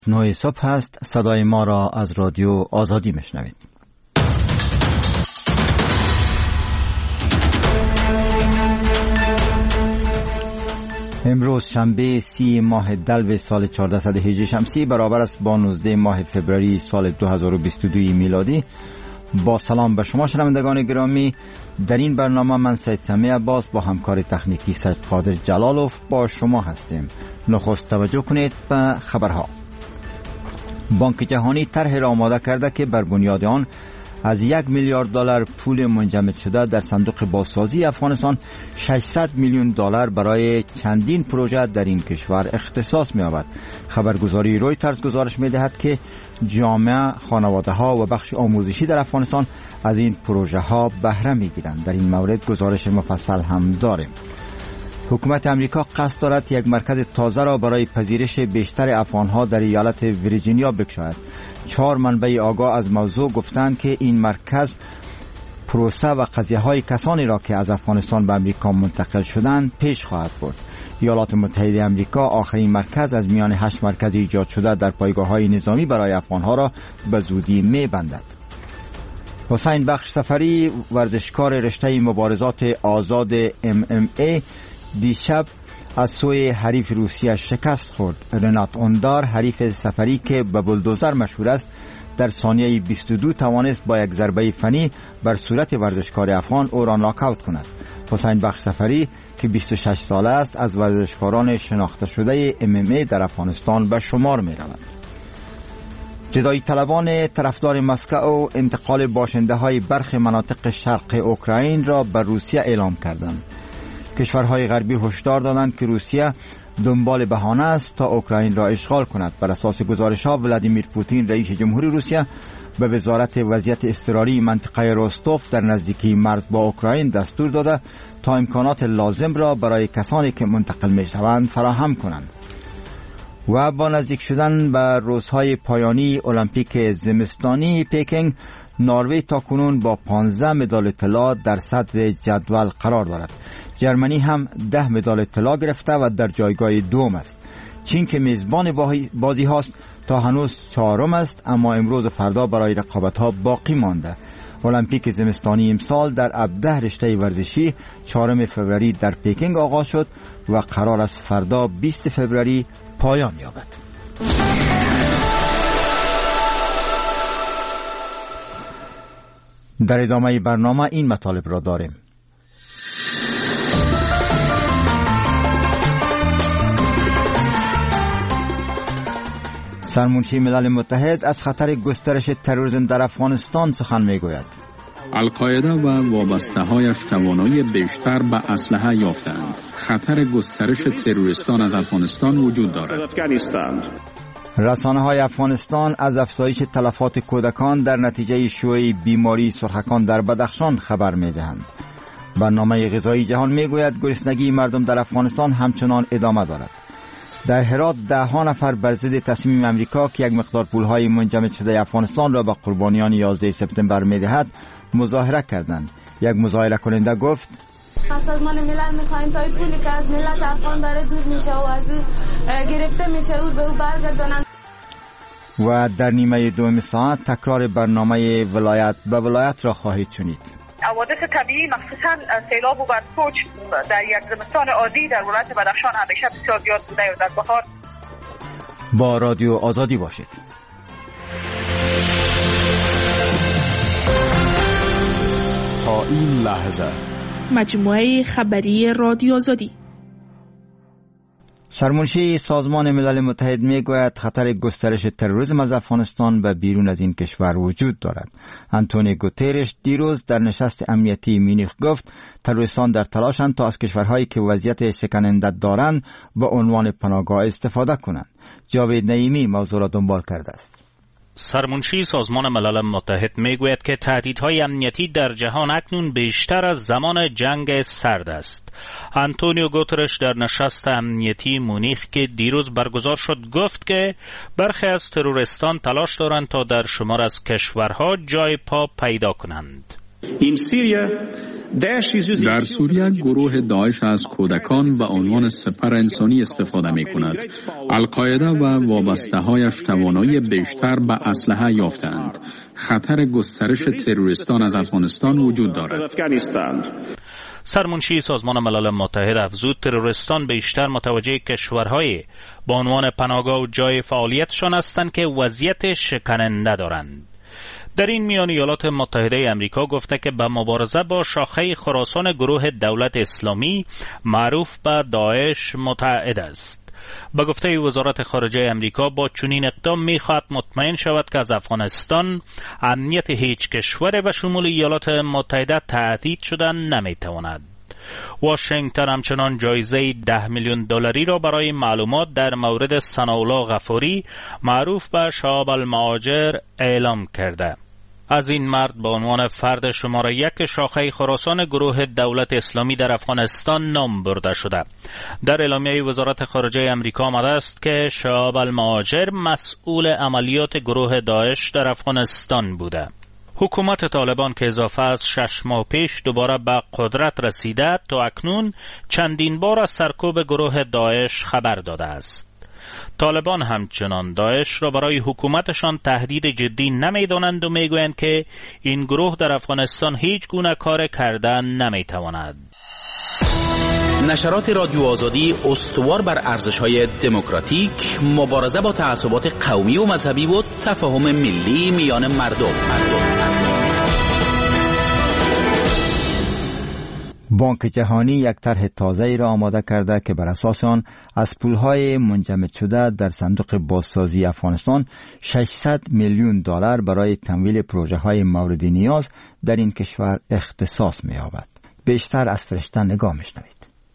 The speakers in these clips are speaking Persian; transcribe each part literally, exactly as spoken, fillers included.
نه صبح هست. صدای ما را از رادیو آزادی میشنوید. امروز شنبه سی ماه دلو سال چهارده هجری شمسی برابر است با نوزده ماه فوریه سال دو هزار و بیست و دو میلادی. با سلام به شما شنوندگان گرامی، در این برنامه من سید سمیع عباس با همکار تکنیکی سید قادر جلالوف با شما هستیم. نخست توجه کنید به خبرها. بانک جهانی طرحی را آماده کرده که بر بنیاد آن از یک میلیارد دلار پول منجمد شده در صندوق بازسازی افغانستان ششصد میلیون دلار برای چندین پروژه در این کشور اختصاص می‌یابد. خبرگزاری رویترز گزارش می‌دهد که جامعه، خانواده‌ها و بخش آموزشی در افغانستان از این پروژه ها بهره می‌گیرند. در این مورد گزارش مفصل هم داریم. حکومت امریکا قصد دارد یک مرکز تازه را برای پذیرش بیشتر افغانها در ایالت ویرجینیا بگشاید. چهار منبع آگاه از موضوع گفتند که این مرکز پروسه و قضیه های کسانی را که از افغانستان به امریکا منتقل شدند پیش خواهد برد. ایالات متحده امریکا آخرین مرکز از میان هشت مرکز ایجاد شده در پایگاه های نظامی برای افغانها را به زودی می بندد. حسین بخش سفری، ورزشکار رشته مبارزات آزاد ام ام ای، دیشب از سوی حریف روسیه شکست خورد. رنات اوندار، حریف سفری که به بولدوزر مشهور است، در ثانیه بیست و دو توانست با یک ضربه فنی بر صورت ورزشکار افغان او را ناکاوت کند. حسین بخش سفری که بیست و شش ساله است از ورزشکاران شناخته شده ام ام ای در افغانستان به شمار می رود. جدایی طلبان طرفدار مسکو انتقال باشنده های برخی مناطق شرق اوکراین را به روسیه اعلام کردند. کشورهای غربی هشدار دادند که روسیه دنبال بهانه است تا اوکراین را اشغال کند. بر اساس گزارش‌ها ولادیمیر پوتین رئیس جمهوری روسیه به وزارت وضعیت اضطراری منطقه روستوف در نزدیکی مرز با اوکراین دستور داده تا امکانات لازم را برای کسانی که منتقل می‌شوند فراهم کنند. و با نزدیک شدن به روزهای پایانی المپیک زمستانی پکینگ، نروژ تاکنون با پانزده مدال طلا در صدر جدول قرار دارد. جرمنی هم ده مدال طلا گرفته و در جایگاه دوم است. چین که میزبان بازی هاست تا هنوز چهارم است، اما امروز و فردا برای رقابت ها باقی مانده. المپیک زمستانی امسال در هفده رشته ورزشی چهارم فوریه در پکینگ آغاز شد و قرار است فردا بیست فوریه پایان یابد. در ادامه برنامه این مطالب را داریم. سرمنشی ملل متحد از خطر گسترش تروریسم در افغانستان سخن میگوید. القاعده و وابسته‌هایش توانایی بیشتر به اسلحه یافتند. خطر گسترش تروریستان از افغانستان وجود دارد. رسانه‌های افغانستان از افزایش تلفات کودکان در نتیجه شیوع بیماری سرخکان در بدخشان خبر می‌دهند. برنامه غذایی جهان می‌گوید گرسنگی مردم در افغانستان همچنان ادامه دارد. در هرات ده ها نفر بر ضد تصمیم امریکا که یک مقدار پول‌های منجمد شده افغانستان را به قربانیان یازده سپتامبر می‌دهد مظاهره کردند. یک مظاهره کننده گفت: از سازمان ملل می‌خواهیم تا این پولی که از ملت افغان داره دور میشه و از او گرفته میشه او به او برگردانند. و در نیمه دوم ساعت تکرار برنامه ولایت به ولایت را خواهید شنید. حوادث طبیعی مخصوصا سیلاب و برفوچ در یک زمستان عادی در ولایت بدخشان همیشه بسیار زیاد بوده و در بهار. با رادیو آزادی باشید. تا این لحظه مجموعه خبری رادیو آزادی. سرمنشی سازمان ملل متحد میگوید خطر گسترش تروریسم از افغانستان به بیرون از این کشور وجود دارد. آنتونیو گوترش دیروز در نشست امنیتی مونیخ گفت تروریستان در تلاشند تا از کشورهایی که وضعیت شکننده دارند به عنوان پناهگاه استفاده کنند. جاوید نعیمی موضوع را دنبال کرده است. سرمنشی سازمان ملل متحد میگوید که تهدیدهای امنیتی در جهان اکنون بیشتر از زمان جنگ سرد است. آنتونیو گوترش در نشست امنیتی مونیخ که دیروز برگزار شد گفت که برخی از تروریستان تلاش دارند تا در شمار از کشورها جای پا پیدا کنند. در سوریه گروه داعش از کودکان به عنوان سپر انسانی استفاده می کند. القاعده و وابسته‌هایش توانایی بیشتر به اسلحه یافتند. خطر گسترش تروریستان از افغانستان وجود دارد. سرمنشی سازمان ملل متحد افزود تروریستان بیشتر متوجه کشورهای با عنوان پناهگاه و جای فعالیتشان هستند که وضعیت شکننده دارند. در این میان ایالات متحده امریکا گفته که به مبارزه با شاخه خراسان گروه دولت اسلامی معروف به داعش متعهد است. به گفته وزارت خارجه امریکا با چنین اقدام می‌خواهد مطمئن شود که از افغانستان امنیت هیچ کشور به شمول ایالات متحده تهدید شدن نمی‌تواند. واشنگتن همچنان جایزه ده میلیون دلاری را برای معلومات در مورد ثناءالله غفاری معروف به شهاب المهاجر اعلام کرده. از این مرد به عنوان فرد شماره یک شاخه خراسان گروه دولت اسلامی در افغانستان نام برده شده. در اعلامیه وزارت خارجه امریکا آمده است که شهاب المهاجر مسئول عملیات گروه داعش در افغانستان بوده. حکومت طالبان که اضافه از شش ماه پیش دوباره به قدرت رسیده تا اکنون چندین بار از سرکوب گروه داعش خبر داده است. طالبان همچنان داعش را برای حکومتشان تهدید جدی نمی‌دانند و میگویند که این گروه در افغانستان هیچ گونه کار کردن نمی‌تواند. نشرات رادیو آزادی استوار بر ارزش‌های دموکراتیک، مبارزه با تعصبات قومی و مذهبی و تفاهم ملی میان مردم. بانک جهانی یک طرح تازه‌ای را آماده کرده که بر اساس آن از پولهای منجمد شده در صندوق بازسازی افغانستان ششصد میلیون دلار برای تمویل پروژه‌های مورد نیاز در این کشور اختصاص می‌یابد. بیشتر از فرشته نگاه می‌شنوید.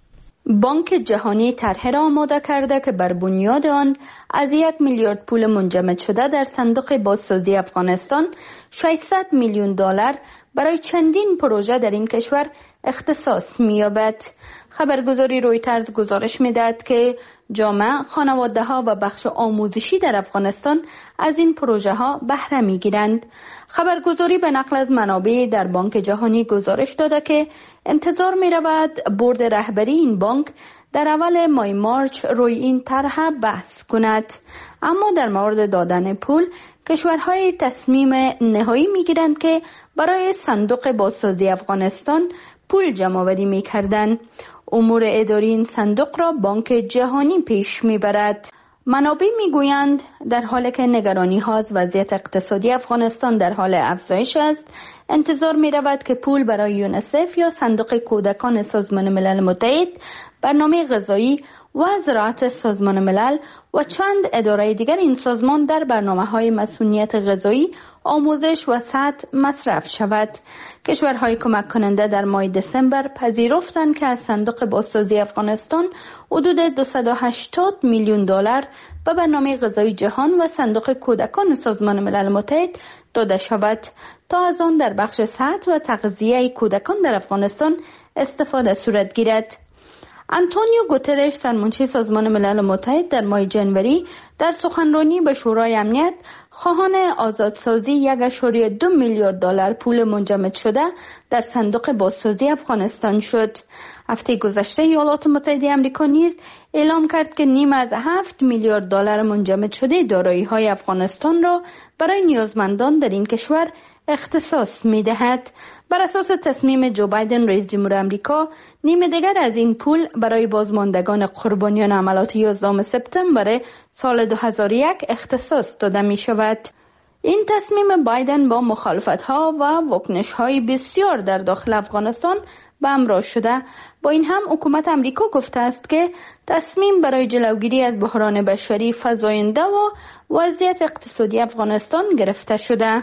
بانک جهانی طرح را آماده کرده که بر بنیاد آن از یک میلیارد پول منجمد شده در صندوق بازسازی افغانستان ششصد میلیون دلار برای چندین پروژه در این کشور اختصاص می‌یابد. خبرگزاری رویترز گزارش می‌دهد که جامعه، خانواده‌ها و بخش آموزشی در افغانستان از این پروژه‌ها بهره می‌گیرند. خبرگزاری به نقل از منابع در بانک جهانی گزارش داده که انتظار می‌رود بورد رهبری این بانک در اول ماه مارچ روی این طرح بحث کند. اما در مورد دادن پول کشورهای تصمیم نهایی می‌گیرند که برای صندوق بازسازی افغانستان پول جمع‌آوری می‌کردند. امور اداری این صندوق را بانک جهانی پیش می‌برد. منابع می‌گویند در حالی که نگرانی‌ها از وضعیت اقتصادی افغانستان در حال افزایش است، انتظار می‌رود که پول برای یونیسف یا صندوق کودکان سازمان ملل متحد، برنامه غذایی و زراعت سازمان ملل و چند اداره دیگر این سازمان در برنامه‌های مسئولیت غذایی، آموزش و سطح مصرف شود. کشورهای کمک کننده در ماه دسامبر پذیرفتند که از صندوق بازسازی افغانستان حدود دویست و هشتاد میلیون دلار به برنامه غذایی جهان و صندوق کودکان سازمان ملل متحد داده شود تا از آن در بخش سطح و تغذیه کودکان در افغانستان استفاده صورت گیرد. آنتونیو گوترش، سرمنشی سازمان ملل متحد، در ماه جنوری در سخنرانی به شورای امنیت خواهان آزادسازی یک ممیز دو میلیارد دلار پول منجمد شده در صندوق بازسازی افغانستان شد. هفته گذشته ایالات متحده آمریکا نیز اعلام کرد که نیم از هفت میلیارد دلار منجمد شده دارایی‌های افغانستان را برای نیازمندان در این کشور اختصاص می‌دهد. بر اساس تصمیم جو بایدن رئیس جمهور آمریکا، نیم دیگر از این پول برای بازماندگان قربانیان عملیات یازدهم سپتامبر سال دو هزار و یک اختصاص داده می شود. این تصمیم بایدن با مخالفت‌ها و واکنش‌های بسیار در داخل افغانستان به همراه شده. با این هم حکومت آمریکا گفته است که تصمیم برای جلوگیری از بحران بشری فزاینده و وضعیت اقتصادی افغانستان گرفته شده.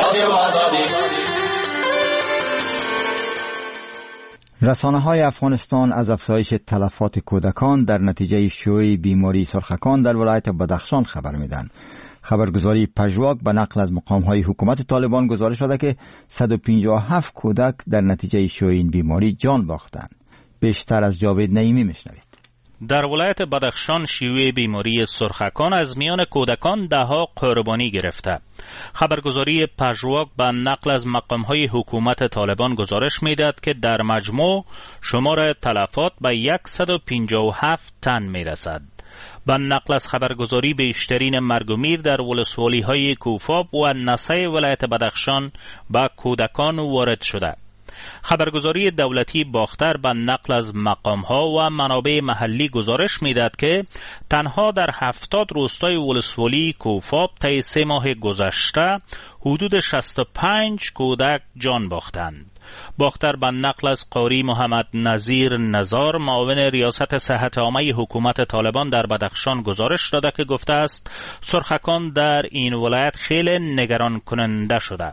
رسانه‌های افغانستان از افزایش تلفات کودکان در نتیجه شیوع بیماری سرخکان در ولایت بدخشان خبر میدن. خبرگزاری پژواک به نقل از مقام‌های حکومت طالبان گزارش داده که صد و پنجاه و هفت کودک در نتیجه شیوع این بیماری جان باختند. بیشتر از جاوید نعیمی میشنوید. در ولایت بدخشان شیوع بیماری سرخکان از میان کودکان دهها قربانی گرفته. خبرگزاری پژواک به نقل از مقامهای حکومت طالبان گزارش میدهد که در مجموع شمار تلفات به صد و پنجاه و هفت تن میرسد. به نقل از خبرگزاری بیشترین مرگ و میر در ولسوالی های کوفاب و نسای ولایت بدخشان به کودکان وارد شده. خبرگزاری دولتی باختر به نقل از مقامها و منابع محلی گزارش میدهد که تنها در هفتاد روستای ولسوالی کوفاب طی سه ماه گذشته حدود شصت و پنج کودک جان باختند. باختر به نقل از قاری محمد نظیر نزار معاون ریاست صحت عامه حکومت طالبان در بدخشان گزارش داده که گفته است سرخکان در این ولایت خیلی نگران کننده شده.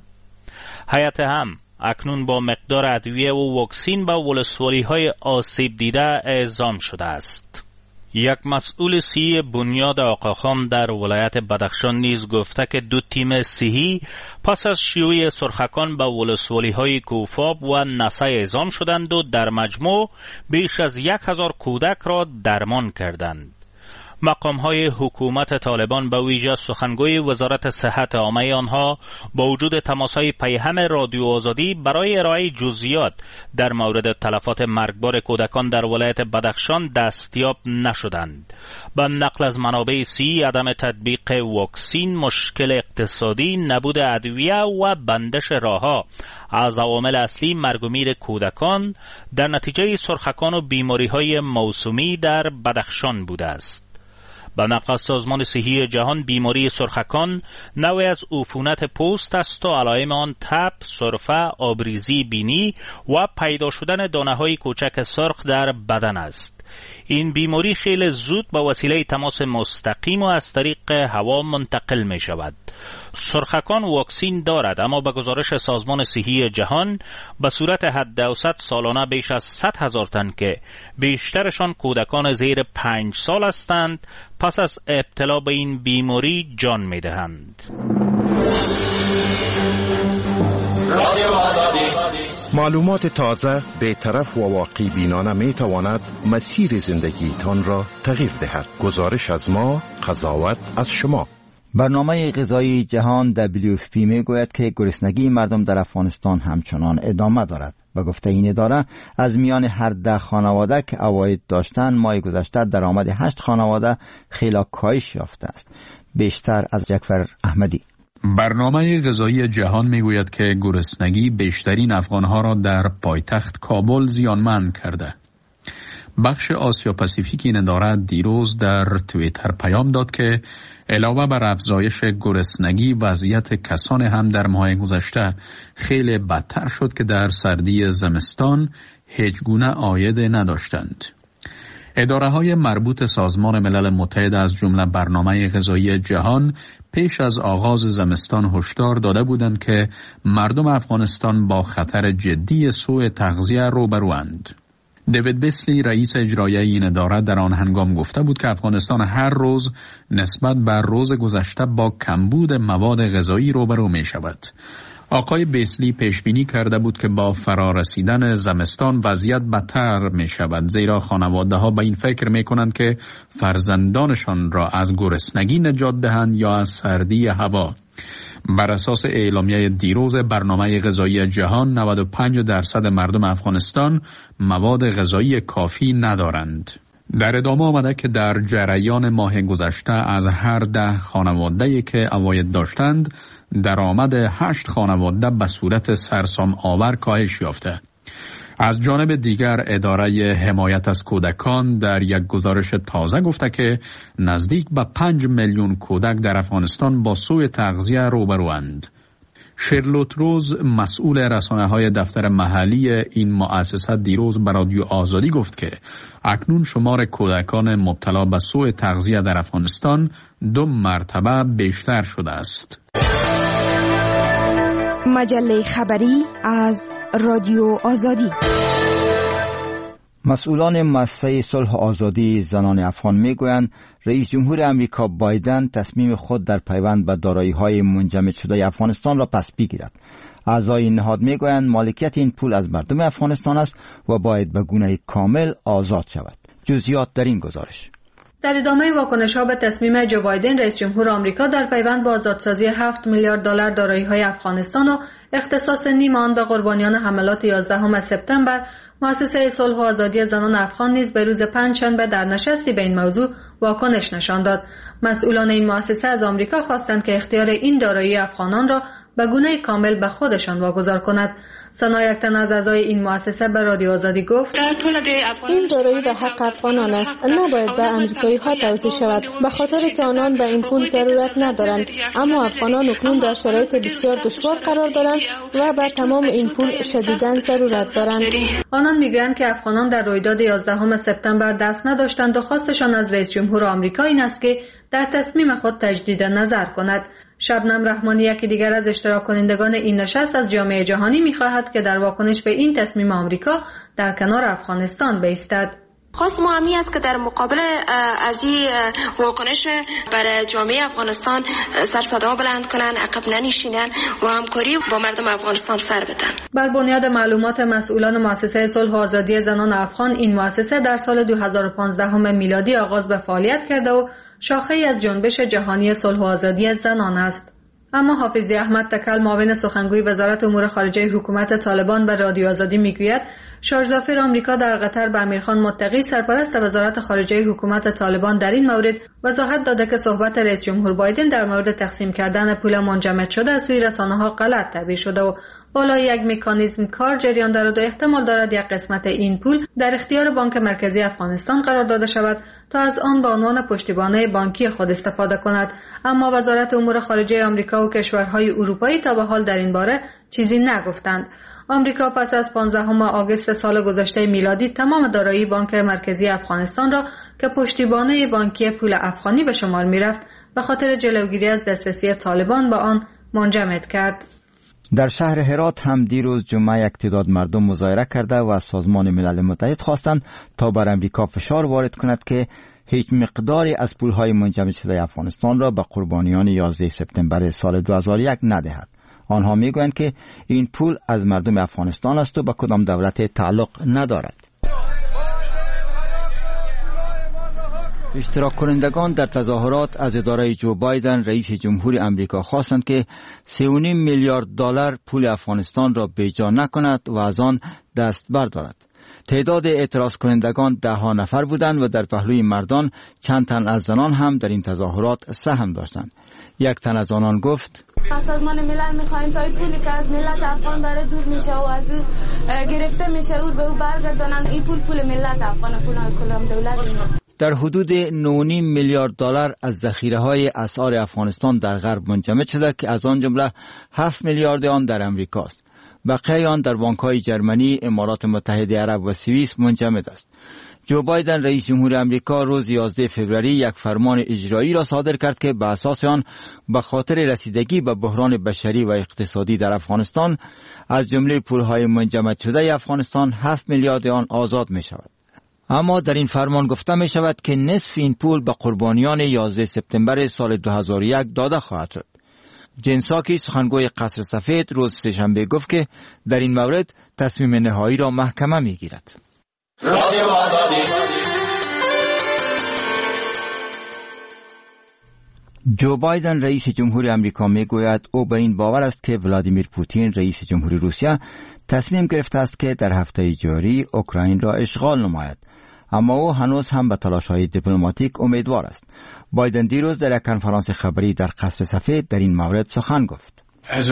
هیئت هم اکنون با مقدار ادویه و واکسین به ولسوالی های آسیب دیده اعزام شده است. یک مسئول صحی بنیاد آقاخان در ولایت بدخشان نیز گفته که دو تیم صحی پس از شیوع سرخکان به ولسوالی های کوفاب و نسای اعزام شدند و در مجموع بیش از یک هزار کودک را درمان کردند. مقام های حکومت طالبان به ویژه سخنگوی وزارت صحت عامه آنها با وجود تماس های پیهم رادیو آزادی برای ارائه جزئیات در مورد تلفات مرگبار کودکان در ولایت بدخشان دستیاب نشدند. به نقل از منابع صحی عدم تطبیق واکسین، مشکل اقتصادی، نبود ادویه و بندش راهها از عوامل اصلی مرگ و میر کودکان در نتیجه سرخکان و بیماری های موسومی در بدخشان بوده است. به نقل از سازمان صحی جهان بیماری سرخکان نوعی از عفونت پوست است و علائم آن تب، سرفه، آبریزی بینی و پیدا شدن دانه‌های کوچک سرخ در بدن است. این بیماری خیلی زود به وسیله تماس مستقیم و از طریق هوا منتقل می شود. سرخکان واکسین دارد اما به گزارش سازمان صحی جهان به صورت حد اوسط سالانه بیش از صد هزار تن که بیشترشان کودکان زیر پنج سال هستند پس از ابتلا به این بیماری جان می دهند. معلومات تازه، بی‌طرف و واقعی بینانه می تواند مسیر زندگی تان را تغییر دهد. گزارش از ما، قضاوت از شما. برنامه غذایی جهان دبلیو اف پی می گوید که گرسنگی مردم در افغانستان همچنان ادامه دارد. به گفته این اداره از میان هر ده خانواده که عواید داشتند ماه گذشته درآمد هشت خانواده خیلی کاهش یافته است. بیشتر از جعفر احمدی. برنامه غذایی جهان میگوید که گرسنگی بیشترین افغانها را در پایتخت کابل زیانمند کرده. بخش آسیا پاسیفیک این اداره دیروز در توییتر پیام داد که علاوه بر افزایش گرسنگی وضعیت کسان هم در ماه گذشته خیلی بدتر شد که در سردی زمستان هیچ گونه عاید نداشتند. اداره‌های مربوط سازمان ملل متحد از جمله برنامه غذایی جهان پیش از آغاز زمستان هشدار داده بودند که مردم افغانستان با خطر جدی سوء تغذیه روبروند. دیوید بیسلی رئیس اجرایی این اداره در آن هنگام گفته بود که افغانستان هر روز نسبت بر روز گذشته با کمبود مواد غذایی روبرو می شود. آقای بیسلی پیش بینی کرده بود که با فرارسیدن زمستان وضعیت بدتر می شود، زیرا خانواده ها به این فکر می کنند که فرزندانشان را از گرسنگی نجات دهند یا از سردی هوا. بر اساس اعلامیه دیروز برنامه غذایی جهان نود و پنج درصد مردم افغانستان مواد غذایی کافی ندارند. در ادامه آمده که در جریان ماه گذشته از هر ده خانواده‌ای که عواید داشتند درآمد هشت خانواده به صورت سرسام آور کاهش یافته. از جانب دیگر اداره حمایت از کودکان در یک گزارش تازه گفته که نزدیک به پنج میلیون کودک در افغانستان با سوء تغذیه روبروند. شرلوت روز مسئول رسانه‌های دفتر محلی این مؤسسه دیروز به رادیو آزادی گفت که اکنون شمار کودکان مبتلا به سوء تغذیه در افغانستان دو مرتبه بیشتر شده است. مجله خبری از رادیو آزادی. مسئولان مؤسسه صلح آزادی زنان افغان میگویند رئیس جمهور امریکا بایدن تصمیم خود در پیوند به دارایی‌های منجمد شده افغانستان را پس بگیرد. اعضای این نهاد میگویند مالکیت این پول از مردم افغانستان است و باید به گونه کامل آزاد شود. جزئیات در این گزارش. در ادامه واکنش‌ها به تصمیم جو بایدن رئیس جمهور آمریکا در پیوند با آزادسازی هفت میلیارد دلار دارایی‌های افغانستان و اختصاص نیم آن به قربانیان حملات یازدهم سپتامبر، مؤسسه صلح و آزادی زنان افغان نیز به روز پنجشنبه در نشستی به این موضوع واکنش نشان داد. مسئولان این مؤسسه از آمریکا خواستند که اختیار این دارایی افغانان را به گونه کامل به خودشان واگذار کند. ثنا یکتن از اعضای این مؤسسه به رادیو آزادی گفت: این دارایی به حق افغانان است، نباید به امریکایی ها توزیع شود، به خاطر که آنان به این پول ضرورت ندارند، اما افغانان اکنون در شرایط بسیار دشوار قرار دارند و به تمام این پول شدیداً ضرورت دارند. آنان میگویند که افغانان در رویداد یازدهم سپتامبر دست نداشتند و خواستشان از رئیس جمهور آمریکا این است که در تصمیم خود تجدید نظر کند. شبنم رحمانی، یکی دیگر از اشتراک کنندگان این نشست، از جامعه جهانی می‌خواهد که در واکنش به این تصمیم آمریکا در کنار افغانستان بایستد. خواست ما همی است که در مقابل از این واکنش برای جامعه افغانستان سر صدا بلند کنن، عقب ننشینن و همکاری با مردم افغانستان سر بدن. بر بنیاد معلومات مسئولان مؤسسه صلح و آزادی زنان افغان، این مؤسسه در سال دو هزار و پانزده میلادی آغاز به فعالیت کرده و شاخه‌ای از جنبش جهانی صلح و آزادی زنان است. اما حافظی احمد تکل، معاون سخنگوی وزارت امور خارجه حکومت طالبان، به رادیو آزادی میگوید شارژ ظافر آمریکا در قطر به امیرخان متقی، سرپرست وزارت خارجه حکومت طالبان، در این مورد وضاحت داده که صحبت رئیس جمهور بایدن در مورد تقسیم کردن پول منجمد شده از سوی رسانه‌ها غلط تعبیر شده و بالای یک مکانیزم کار جریان دارد و احتمال دارد یک قسمت این پول در اختیار بانک مرکزی افغانستان قرار داده شود تا از آن به عنوان پشتیبانی بانکی خود استفاده کند. اما وزارت امور خارجه آمریکا و کشورهای اروپایی تا به حال در این باره چیزی نگفتند. آمریکا پس از پانزدهم آگوست سال گذشته میلادی تمام دارایی بانک مرکزی افغانستان را که پشتیبانی بانکی پول افغانی به شمار می‌رفت به خاطر جلوگیری از دسترسی طالبان به آن منجمد کرد. در شهر هرات هم دیروز جمعه یک تعداد مردم مظاهره کرده و از سازمان ملل متحد خواستند تا بر امریکا فشار وارد کند که هیچ مقداری از پولهای منجمد شده افغانستان را به قربانیان یازده سپتامبر سال دو هزار و یک ندهد. آنها میگویند که این پول از مردم افغانستان است و به کدام دولت تعلق ندارد. اشتراک کنندگان در تظاهرات از اداره جو بایدن رئیس جمهور امریکا خواستند که سه و نیم میلیارد دلار پول افغانستان را بیجا نکند و از آن دست بردارد. تعداد اعتراض کنندگان ده ها نفر بودند و در پهلوی مردان چند تن از زنان هم در این تظاهرات سهم داشتند. یک تن از آنان گفت: از سازمان ملل میخواهیم تا این پولی که از ملت افغان داره دور میشه و از او گرفته میشه او به او برگردانند. این پول پول ملت افغان، پول کلام دولت اینه. در حدود نه و نیم میلیارد دلار از ذخیره‌های اسعار افغانستان در غرب منجمد شده که از آن جمله هفت میلیارد آن در امریکاست. بقیه آن در بانک‌های جرمنی، امارات متحده عرب و سوئیس منجمد است. جو بایدن رئیس جمهور امریکا روز یازده فوریه یک فرمان اجرایی را صادر کرد که به اساس آن به خاطر رسیدگی به بحران بشری و اقتصادی در افغانستان از جمله پولهای منجمد شده افغانستان هفت میلیارد آن آزاد می شود. اما در این فرمان گفته می شود که نصف این پول به قربانیان یازده سپتامبر سال دو هزار و یک داده خواهد شد. جن ساکی، سخنگوی قصر سفید، روز سه‌شنبه گفت که در این مورد تصمیم نهایی را محکمه می گیرد. جو بایدن رئیس جمهور امریکا می گوید او به این باور است که ولادیمیر پوتین رئیس جمهور روسیه تصمیم گرفته است که در هفته جاری اوکراین را اشغال نماید، اما او هنوز هم به تلاش‌های دیپلماتیک امیدوار است. بایدن دیروز در یک کنفرانس خبری در قصر سفید در این مورد سخن گفت.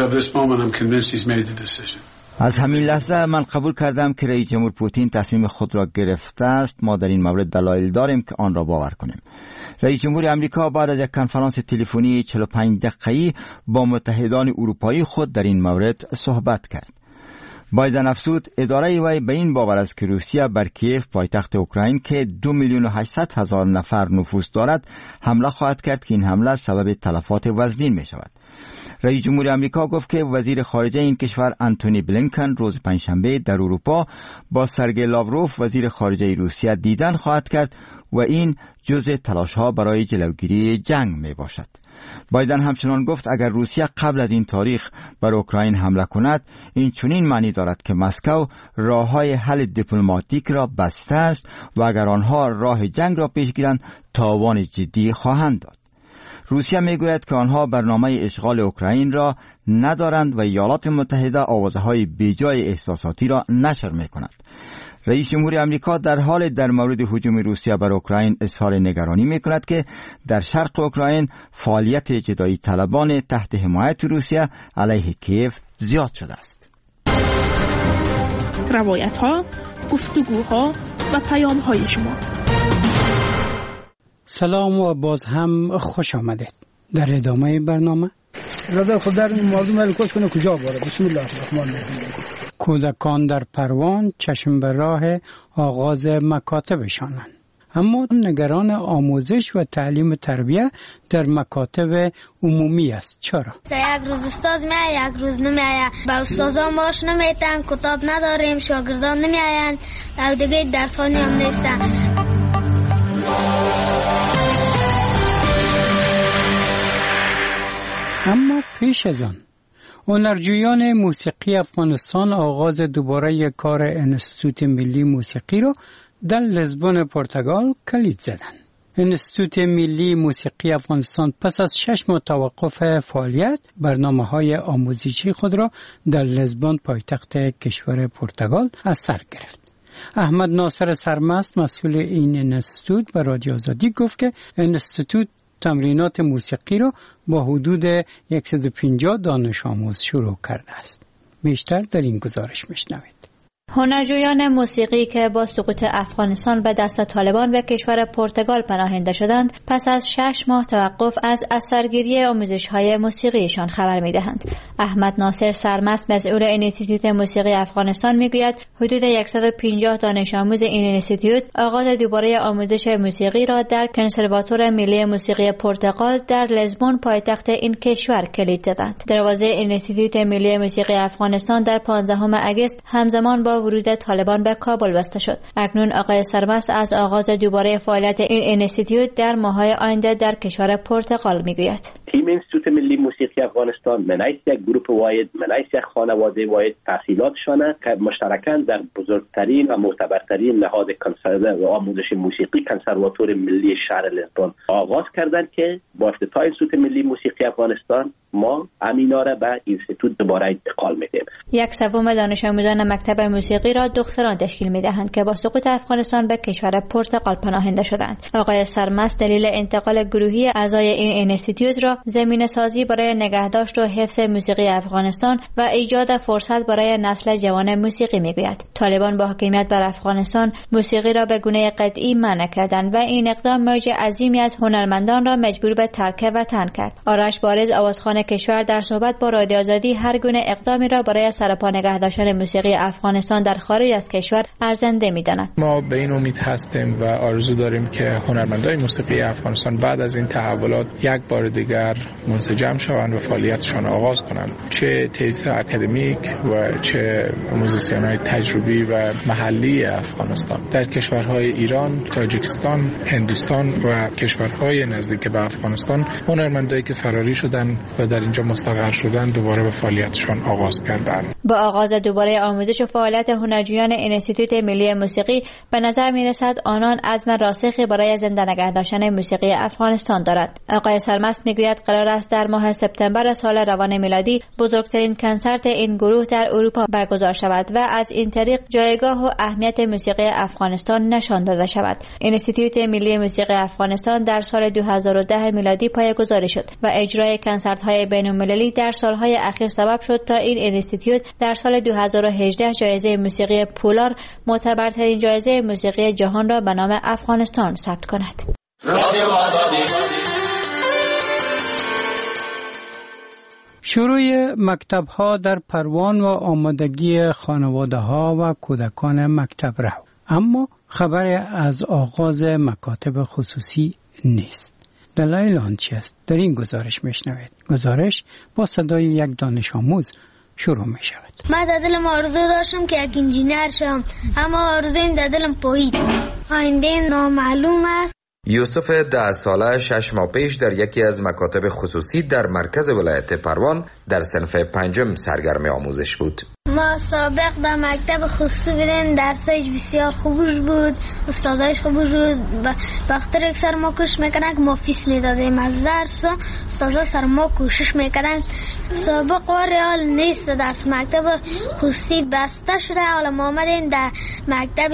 از همین لحظه من قبول کردم که رئیس جمهور پوتین تصمیم خود را گرفته است. ما در این مورد دلایل داریم که آن را باور کنیم. رئیس جمهور امریکا بعد از یک کنفرانس تلفنی چهل و پنج دقیقه‌ای با متحدان اروپایی خود در این مورد صحبت کرد. بایدن افزود اداره وی به این باور است که روسیه بر کیف، پایتخت اوکراین که دو میلیون و هشتصد هزار نفر نفوذ دارد، حمله خواهد کرد که این حمله سبب تلفات وزنین می شود. رئیس جمهور امریکا گفت که وزیر خارجه این کشور آنتونی بلینکن روز پنجشنبه در اروپا با سرگئی لاوروف وزیر خارجه روسیه دیدن خواهد کرد و این جزء تلاش‌ها برای جلوگیری جنگ می باشد. بایدن همچنان گفت اگر روسیه قبل از این تاریخ بر اوکراین حمله کند، این چنین معنی دارد که مسکو راه‌های حل دیپلماتیک را بسته است و اگر آنها راه جنگ را پیش گیرند تاوان جدی خواهند داد. روسیه میگوید که آنها برنامه اشغال اوکراین را ندارند و ایالات متحده آوازهای بیجای احساساتی را نشر میکند. رئیس جمهوری آمریکا در حال در مورد هجوم روسیه بر اوکراین اظهار نگرانی میکند که در شرق اوکراین فعالیت جدایی طلبان تحت حمایت روسیه علیه کیف زیاد شده است. روایت ها، گفتگوها و پیام های شما. سلام و باز هم خوش آمدید. در ادامه برنامه رضا خود در موضوع ملکوش کنه کجا باره. بسم الله الرحمن الرحیم. کودکان در پروان چشم به راه آغاز مکاتبشانند، اما نگران آموزش و تعلیم تربیه در مکاتب عمومی است. چرا؟ یک روز استاد میاد، یک روز نمیاد. با استادان ماش نمیتن، کتاب نداریم، شاگردان نمیآیند، و دیگه درسانی هم نیستن. اما پیش از آن هنرجویان موسیقی افغانستان آغاز دوباره کار انستیتوت ملی موسیقی را در لزبون پرتغال کلید زدند. انستیتوت ملی موسیقی افغانستان پس از شش ماه توقف فعالیت برنامه‌های آموزشی خود را در لزبون پایتخت کشور پرتغال از سر گرفت. احمد ناصر سرمست مسئول این انستیتوت به رادیو آزادی گفت که انستیتوت تمرینات موسیقی را با حدود صد و پنجاه دانش آموز شروع کرده است. بیشتر در این گزارش میشنوید. هنرجویان موسیقی که با سقوط افغانستان به دست طالبان به کشور پرتغال پناهنده شدند، پس از شش ماه توقف از اثرگیری آموزش‌های موسیقیشان خبر می‌دهند. احمد ناصر سرمست مسئول انستیتوت موسیقی افغانستان میگوید حدود صد و پنجاه دانش آموز این انستیتوت آغاز دوباره آموزش موسیقی را در کنسرواتور ملی موسیقی پرتغال در لزبون پایتخت این کشور کلید زدند. دروازه انستیتوت ملی موسیقی افغانستان در پانزدهم اگست همزمان با ورود طالبان به کابل بسته شد. اکنون آقای سرمست از آغاز دوباره فعالیت این انستیتوت در ماه‌های آینده در کشور پرتغال میگوید. تیم انستیتوت ملی موسیقی افغانستان منایس یک گروپ واحد، منایس یک خانواده واحد تحصیلاتشان که مشترکاً در بزرگترین و معتبرترین نهاد کنسرو و آموزش موسیقی کنسرواتور ملی شهر لزبون آغاز کردند که با افتتاح انستیتوت ملی موسیقی افغانستان ما امینا را به انستیتوت دوباره انتقال میدیم. یک سوم دانش آموزان مکتب موسیقی را دختران تشکیل میدهند که با سقوط افغانستان به کشور پرتغال پناهنده شدند. آقای سرمست دلیل انتقال گروهی اعضای این انستیتوت را زمینه سازی برای نگهداشت و حفظ موسیقی افغانستان و ایجاد فرصت برای نسل جوان موسیقی میگوید. طالبان با حاکمیت بر افغانستان موسیقی را به گونه قطعی منع کردند و این اقدام موج عظیمی از هنرمندان را مجبور به ترک وطن کرد. آرش بارز آوازخوان کشور در صحبت با رادیو آزادی هر گونه اقدامی را برای سرپا نگه داشتن موسیقی افغانستان در خارج از کشور ارزنده می‌داند. ما به این امید هستیم و آرزو داریم که هنرمندان موسیقی افغانستان بعد از این تحولات یک بار دیگر منسجم شوند و فعالیتشان آغاز کنند، چه طیف اکادمیک و چه موزیسین‌های تجربی و محلی افغانستان. در کشورهای ایران، تاجیکستان، هندوستان و کشورهای نزدیک به افغانستان هنرمندانی که فراری شدند و در اینجا مستقر شدند دوباره به فعالیتشان آغاز کردند. با آغاز دوباره آموزش و فعالیت هنرجویان انستیتوت ملی موسیقی به نظر می‌رسد آنان عزم راسخی برای زنده نگه داشتن موسیقی افغانستان دارد. آقای سرمست میگوید قرار است در ماه سپتامبر سال روان میلادی بزرگترین کنسرت این گروه در اروپا برگزار شود و از این طریق جایگاه و اهمیت موسیقی افغانستان نشان داده شود. انستیتوت ملی موسیقی افغانستان در سال دو هزار و ده میلادی پایه‌گذاری شد و اجرای کنسرت‌های بین‌المللی در سال‌های اخیر سبب شد تا این انستیتوت در سال دو هزار و هجده جایزه موسیقی پولار، معتبرترین جایزه موسیقی جهان را به نام افغانستان ثبت کند. شروع مکتب‌ها در پروان و آمادگی خانواده‌ها و کودکان مکتب رو، اما خبر از آغاز مکاتب خصوصی نیست. دلایل آن چی است؟ در این گزارش میشنوید. گزارش با صدای یک دانش آموز شروع می شود. من در دلم آرزو داشتم که یک انجینر شم، اما آرزویم در دلم پایید. آینده نامعلوم است. یوسف ده ساله شش ماه پیش در یکی از مکاتب خصوصی در مرکز ولایت پروان در صنف پنجم سرگرم آموزش بود. ما سابق در مکتب خصوصی بودیم، درسش بسیار خوبش بود، استادایش خوبش بود. بخاطر یک سر ما کوشش میکنن که ما فیس میدادیم از درس، استادا سر ما کوشش میکنن. سابق و ریال نیست، درس مکتب خصوصی بسته شده، حالا ما آمدیم در مکتب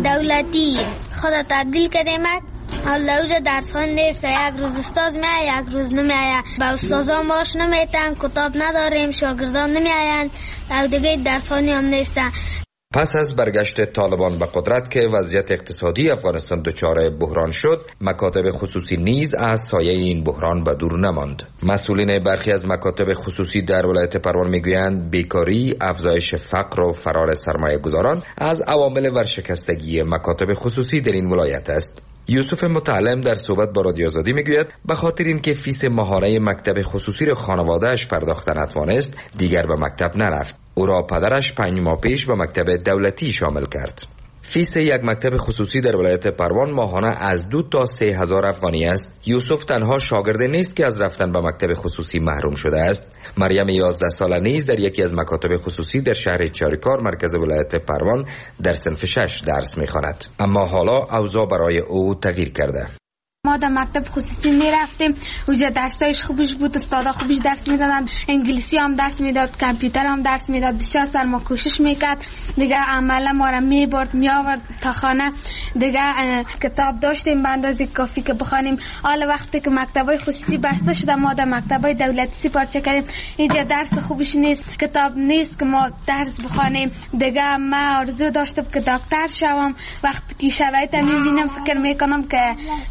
دولتی خود تبدیل کردیم. حالا اوجا درس ها نیست، یک روز استاد میاد یک روز نمیاد، با استادا ماش نمیتن، کتاب نداریم، شاگردان نمیاین، او دیگه درس ها هم نیستن. پس از برگشت طالبان به قدرت که وضعیت اقتصادی افغانستان دچار بحران شد، مکاتب خصوصی نیز از سایه این بحران به دور نماند. مسئولین برخی از مکاتب خصوصی در ولایت پروان میگویند بیکاری، افزایش فقر و فرار سرمایه گذاران از عوامل ورشکستگی مکاتب خصوصی در این ولایت است. یوسف متعلم در صحبت با رادیو آزادی میگوید به خاطر اینکه فیس ماهانه مکتب خصوصی را خانواده‌اش پرداخت نتوانست، دیگر به مکتب نرفت. او را پدرش پنج ماه پیش به مکتب دولتی شامل کرد. فیس یک مکتب خصوصی در ولایت پروان ماهانه از دو تا سه هزار افغانی است. یوسف تنها شاگرد نیست که از رفتن به مکتب خصوصی محروم شده است. مریم یازده ساله نیز در یکی از مکاتب خصوصی در شهر چاریکار مرکز ولایت پروان در صنف شش درس می‌خواند. اما حالا اوضاع برای او تغییر کرده. ما در مکتب خصوصی می رفتیم، اونجا درسایش خوبش بود، استادا خوبش درس میدادن، انگلیسی هم درس میداد، کامپیوتر هم درس میداد. بسیار سر ما کوشش میکرد، دیگه عملا ما را میبرد میآورد تا خانه. دیگه کتاب داشتیم به اندازه کافی که بخوانیم. حالا وقتی که مکتبای خصوصی بسته شده، ما در مکتبای دولتی سپارچه کردیم. اینجا درس خوبش نیست، کتاب نیست که ما درس بخوانیم. دیگه ما آرزو داشتم که دکتر شوم. وقتی که شرایط میبینم فکر میکنم که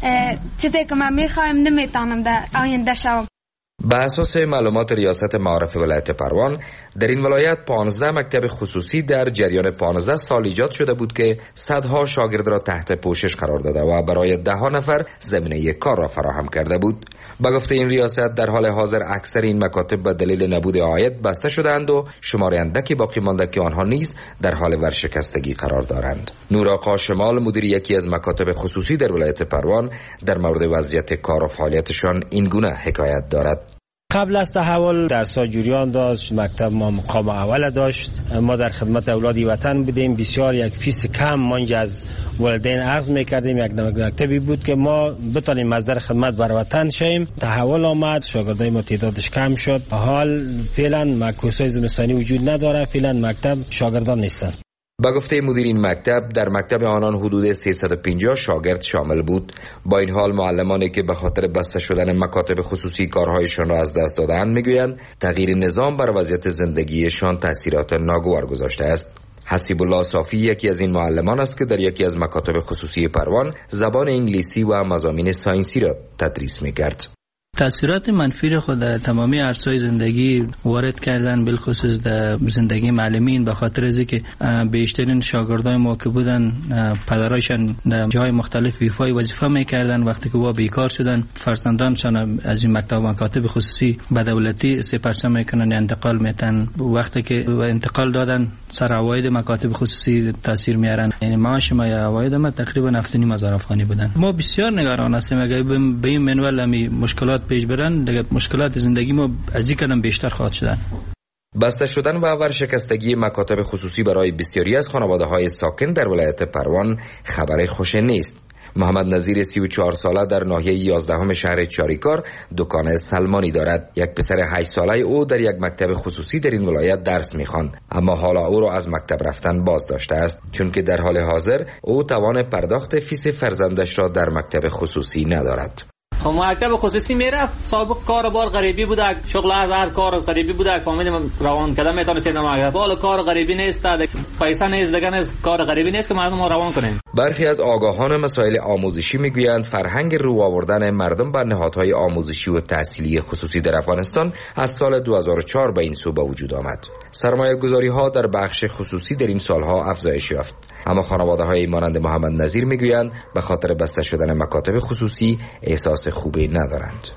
چیزی که من میخوایم نمیتونم در آینده شوم. به اساس معلومات ریاست معارف ولایت پروان، در این ولایت پانزده مکتب خصوصی در جریان پانزده سال ایجاد شده بود که صدها شاگرد را تحت پوشش قرار داده و برای ده ها نفر زمینه کار را فراهم کرده بود. به گفته این ریاست در حال حاضر اکثر این مکاتب به دلیل نبود عاید بسته شدند و شمار اندکی باقی مانده که آنها نیز در حال ورشکستگی قرار دارند. نور آقا شمال مدیر یکی از مکاتب خصوصی در ولایت پروان در مورد وضعیت کار و فعالیتشان این گونه حکایت دارد. قبل از تحول درس‌ها جریان داشت، مکتب ما مقام اول داشت، ما در خدمت اولادی وطن بودیم. بسیار یک فیس کم ما اینجا از والدین عرض میکردیم. یک مکتبی بود که ما بتونیم مصدر خدمت بر وطن شیم. تحول آمد، شاگردای ما تعدادش کم شد. حال فعلا مکتب‌های زمستانی وجود نداره، فعلا مکتب شاگردان نیستن. با گفته مدیر این مکتب، در مکتب آنان حدود سیصد و پنجاه شاگرد شامل بود. با این حال معلمانی که به خاطر بسته شدن مکاتب خصوصی کارهایشان را از دست دادند میگویند تغییر نظام بر وضعیت زندگیشان تاثیرات ناگوار گذاشته است. حسیب الله صافی یکی از این معلمان است که در یکی از مکاتب خصوصی پروان زبان انگلیسی و مضامین ساینسی را تدریس میکرد. تأثیرات منفی خود در تمامی عرصه‌های زندگی وارد کردن، بالخصوص در زندگی معلمین، به خاطر از اینکه بیشترین شاگردای ما که بودن پدرایشان در جای مختلف ایفای وظیفه میکردن. وقتی که با بیکار شدن، فرزندانشان از این مکتب مکاتب خصوصی به دولتی سپرچه میکنن، انتقال میتن. وقتی که انتقال دادن، سر عواید مکاتب خصوصی تاثیر میارن. یعنی معاش ما یا عواید ما تقریبا هفت و نیم هزار افغانی بودن. ما بسیار نگران هستیم اگه به این منوال همی مشکلات پیش برن، دیگه مشکلات زندگی ما از این قدم بیشتر خواهد شدن. بسته شدن و ورشکستگی مکاتب خصوصی برای بسیاری از خانواده‌های ساکن در ولایت پروان خبر خوش نیست. محمد نظیر سی و چهار ساله در ناحیه یازدهم شهر چاریکار دکان سلمانی دارد. یک پسر هشت ساله او در یک مکتب خصوصی در این ولایت درس می‌خواند، اما حالا او را از مکتب رفتن باز داشته است، چون که در حال حاضر او توان پرداخت فیس فرزندش را در مکتب خصوصی ندارد. خب مکتب خصوصی میرفت، سابق کار بار غریبی بوده، شغل از هر کار غریبی بوده، فهمیدم روان کردن میتونه سیدم مکتب. حالا کار غریبی نیست، پیسه نیست، دیگه نیست، کار غریبی نیست که مردم رو روان کنیم. برخی از آگاهان مسائل آموزشی میگویند فرهنگ رو آوردن مردم به نهادهای آموزشی و تحصیلی خصوصی در افغانستان از سال دو هزار و چهار به این سو به وجود آمد. سرمایه گذاری ها در بخش خصوصی در این سالها افزایش یافت، اما خانواده های مانند محمد نظیر میگویند به خاطر بسته شدن مکاتب خصوصی احساس خوبی ندارند.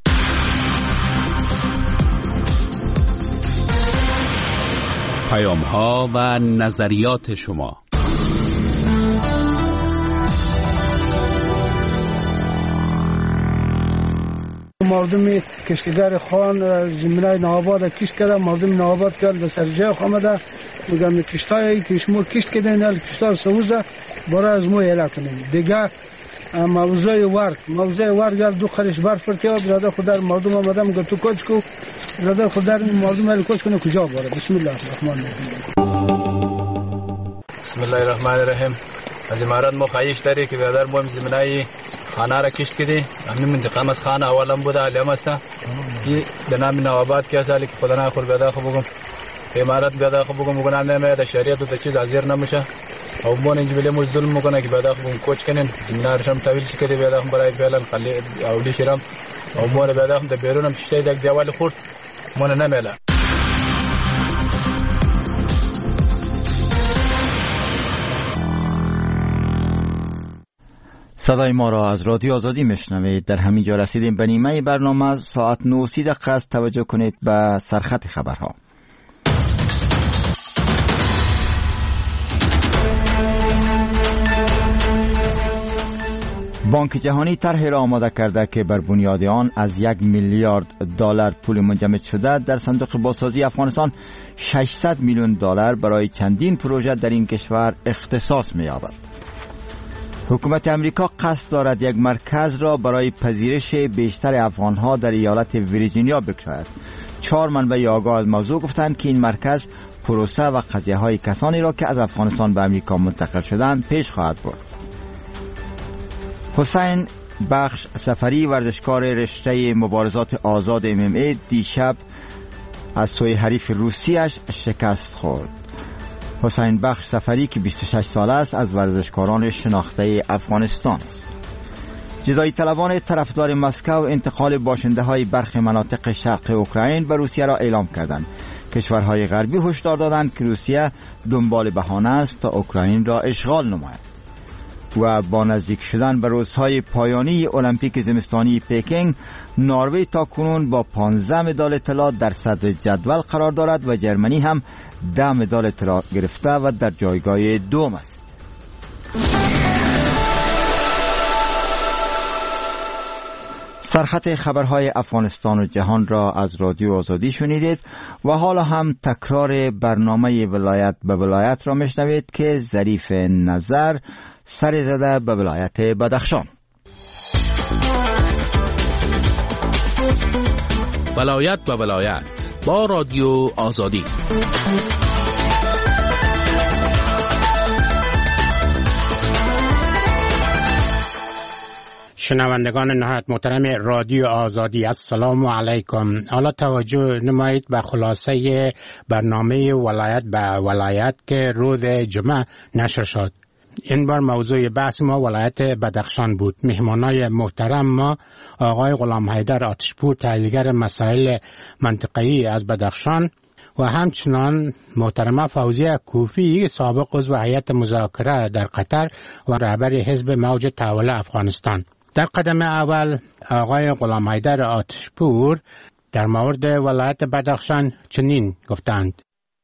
پیام ها و نظریات شما. مردم کشتیگر خان زمینای نوآباد کشت کرده، مردم نوآباد کرد به سرجه آمده. میگم کشتایی که شما کشت کردین ال کشتار سوزه برای از مو اعلام کنیم. دیگه موضوع ورق موضوع ورق دو خرش برف پرتیا برادر خدا مردم آمده میگه تو کوچ کو برادر خدا مردم ال کوچ کنه کجا بره. بسم الله الرحمن الرحیم. بسم الله الرحمن الرحیم. از امارات مخایش داری که برادر مو زمینای خانه را کشت کردی. همین منطقه از خانه اولم بوده علم است کی به نام نوآباد که سالی که خدا نخور برادر خو بگم امارات برادر خو بگم بگم نمیاد شریعت و چیز حاضر نمیشه. او مون انجبله مو ظلم میکنه که بعدا خو کوچ کنن زمینارشم طویل شکلی بعدا خو برای فعلا خلی اولی شرم او مون بعدا خو د بیرونم شته د دیوال خورد مون نمیله. صدای ما را از رادیو آزادی میشنوید. در همین جا رسیدیم به نیمه برنامه. ساعت نه و سی دقیقه است. توجه کنید به سرخط خبرها. بانک جهانی طرحی را آماده کرده که بر بنیاد آن از یک میلیارد دلار پول منجمد شده در صندوق بازسازی افغانستان ششصد میلیون دلار برای چندین پروژه در این کشور اختصاص می‌یابد. حکومت امریکا قصد دارد یک مرکز را برای پذیرش بیشتر افغانها در ایالت ویرجینیا بگشاید. چهار منبع آگاه از موضوع گفتند که این مرکز پروسه و قضیه‌های کسانی را که از افغانستان به امریکا منتقل شدند پیش خواهد برد. حسین بخش سفری ورزشکار رشته مبارزات آزاد ام ام ای دیشب از سوی حریف روسیش شکست خورد. حسین بخش سفری که بیست و شش ساله است از ورزشکاران شناخته افغانستان است. جدایی طلبان طرفدار مسکو انتقال باشنده های برخی مناطق شرق اوکراین به روسیه را اعلام کردند. کشورهای غربی هشدار دادند که روسیه دنبال بهانه است تا اوکراین را اشغال نماید. و با نزدیک شدن به روزهای پایانی المپیک زمستانی پکینگ، نروژ تاکنون با پانزده مدال طلا در صدر جدول قرار دارد و جرمنی هم ده مدال طلا گرفته و در جایگاه دوم است. سرخط خبرهای افغانستان و جهان را از رادیو آزادی شنیدید و حالا هم تکرار برنامه ولایت به ولایت را میشنوید که ظریف نظر سر زده به ولایت بدخشان. ولایت به ولایت با رادیو آزادی. شنوندگان نهایت محترم رادیو آزادی، السلام علیکم. حالا توجه نمایید به خلاصه برنامه ولایت به ولایت که روز جمعه نشر شد. این بار موضوع بحث ما ولایت بدخشان بود. مهمانای محترم ما آقای غلام حیدر آتشپور، تحلیلگر مسائل منطقه‌ای از بدخشان، و همچنان محترمه فوزیه کوفی، سابق عضو هیئت مذاکره در قطر و رهبر حزب موج تحول افغانستان. در قدم اول آقای غلام حیدر آتشپور در مورد ولایت بدخشان چنین گفتند: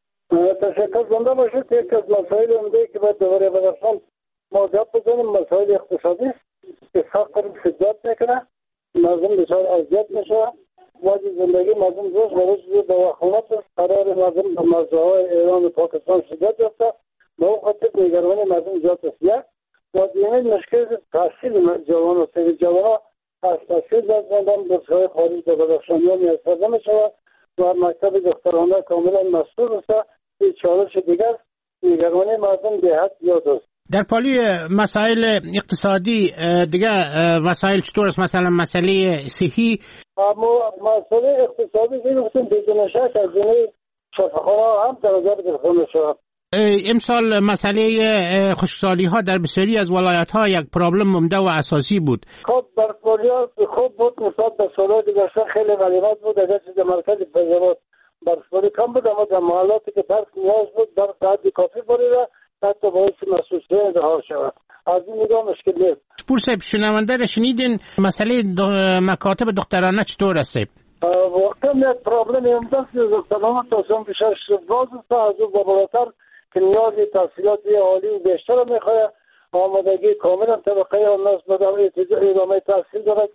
تشکر زنده باشید. یک از مسائل عمده که باید دوباره بدخشان ما جواب بزنیم مسائل اقتصادی است که فقر شدت میکنه، مردم بسیار اذیت میشه، وادی زندگی مردم روز به روز به وخامت است. قرار مردم به مرزهای ایران و پاکستان شدت یافته، به اون خاطر نگرانی مردم زیاد است. یک و دیمین مشکل تحصیل جوان و سوی جوان از تحصیل در زندان برسهای خارج به بدخشانیان میسرده میشود و مکتب دخترانه کاملا مسئول است. این چالش دیگر نگرانی مردم به حد زیاد است. در پالی مسائل اقتصادی دیگه مسائل چطور است؟ مثلا مسئله صحی، اما مسئله اقتصادی که گفتیم بدون شک از این شفاخانه هم در نظر گرفته میشود. امسال مسئله خشکسالی ها در بسیاری از ولایت ها یک پرابلم عمده و اساسی بود. خب برفباری ها خوب بود، نسبت به سالهای گذشته خیلی غنیمت بود. اگر چیز مرکز فیض‌آباد برفباری کم بود، اما در محلاتی که برف نیاز بود برف به حد کافی باریده، حتی باعث مسئولیت انتحار شود. از این نگاه مشکل نیست. پور صاحب، شنونده را شنیدین مسئله مکاتب دخترانه چطور است؟ واقعا یک پرابلم عمده است. دخترانه تا بیشتر باز است، از اون بالاتر که نیاز تحصیلات عالی بیشتر میخواد، آمادگی کاملا طبقه الناس به ادامه تحصیل داره که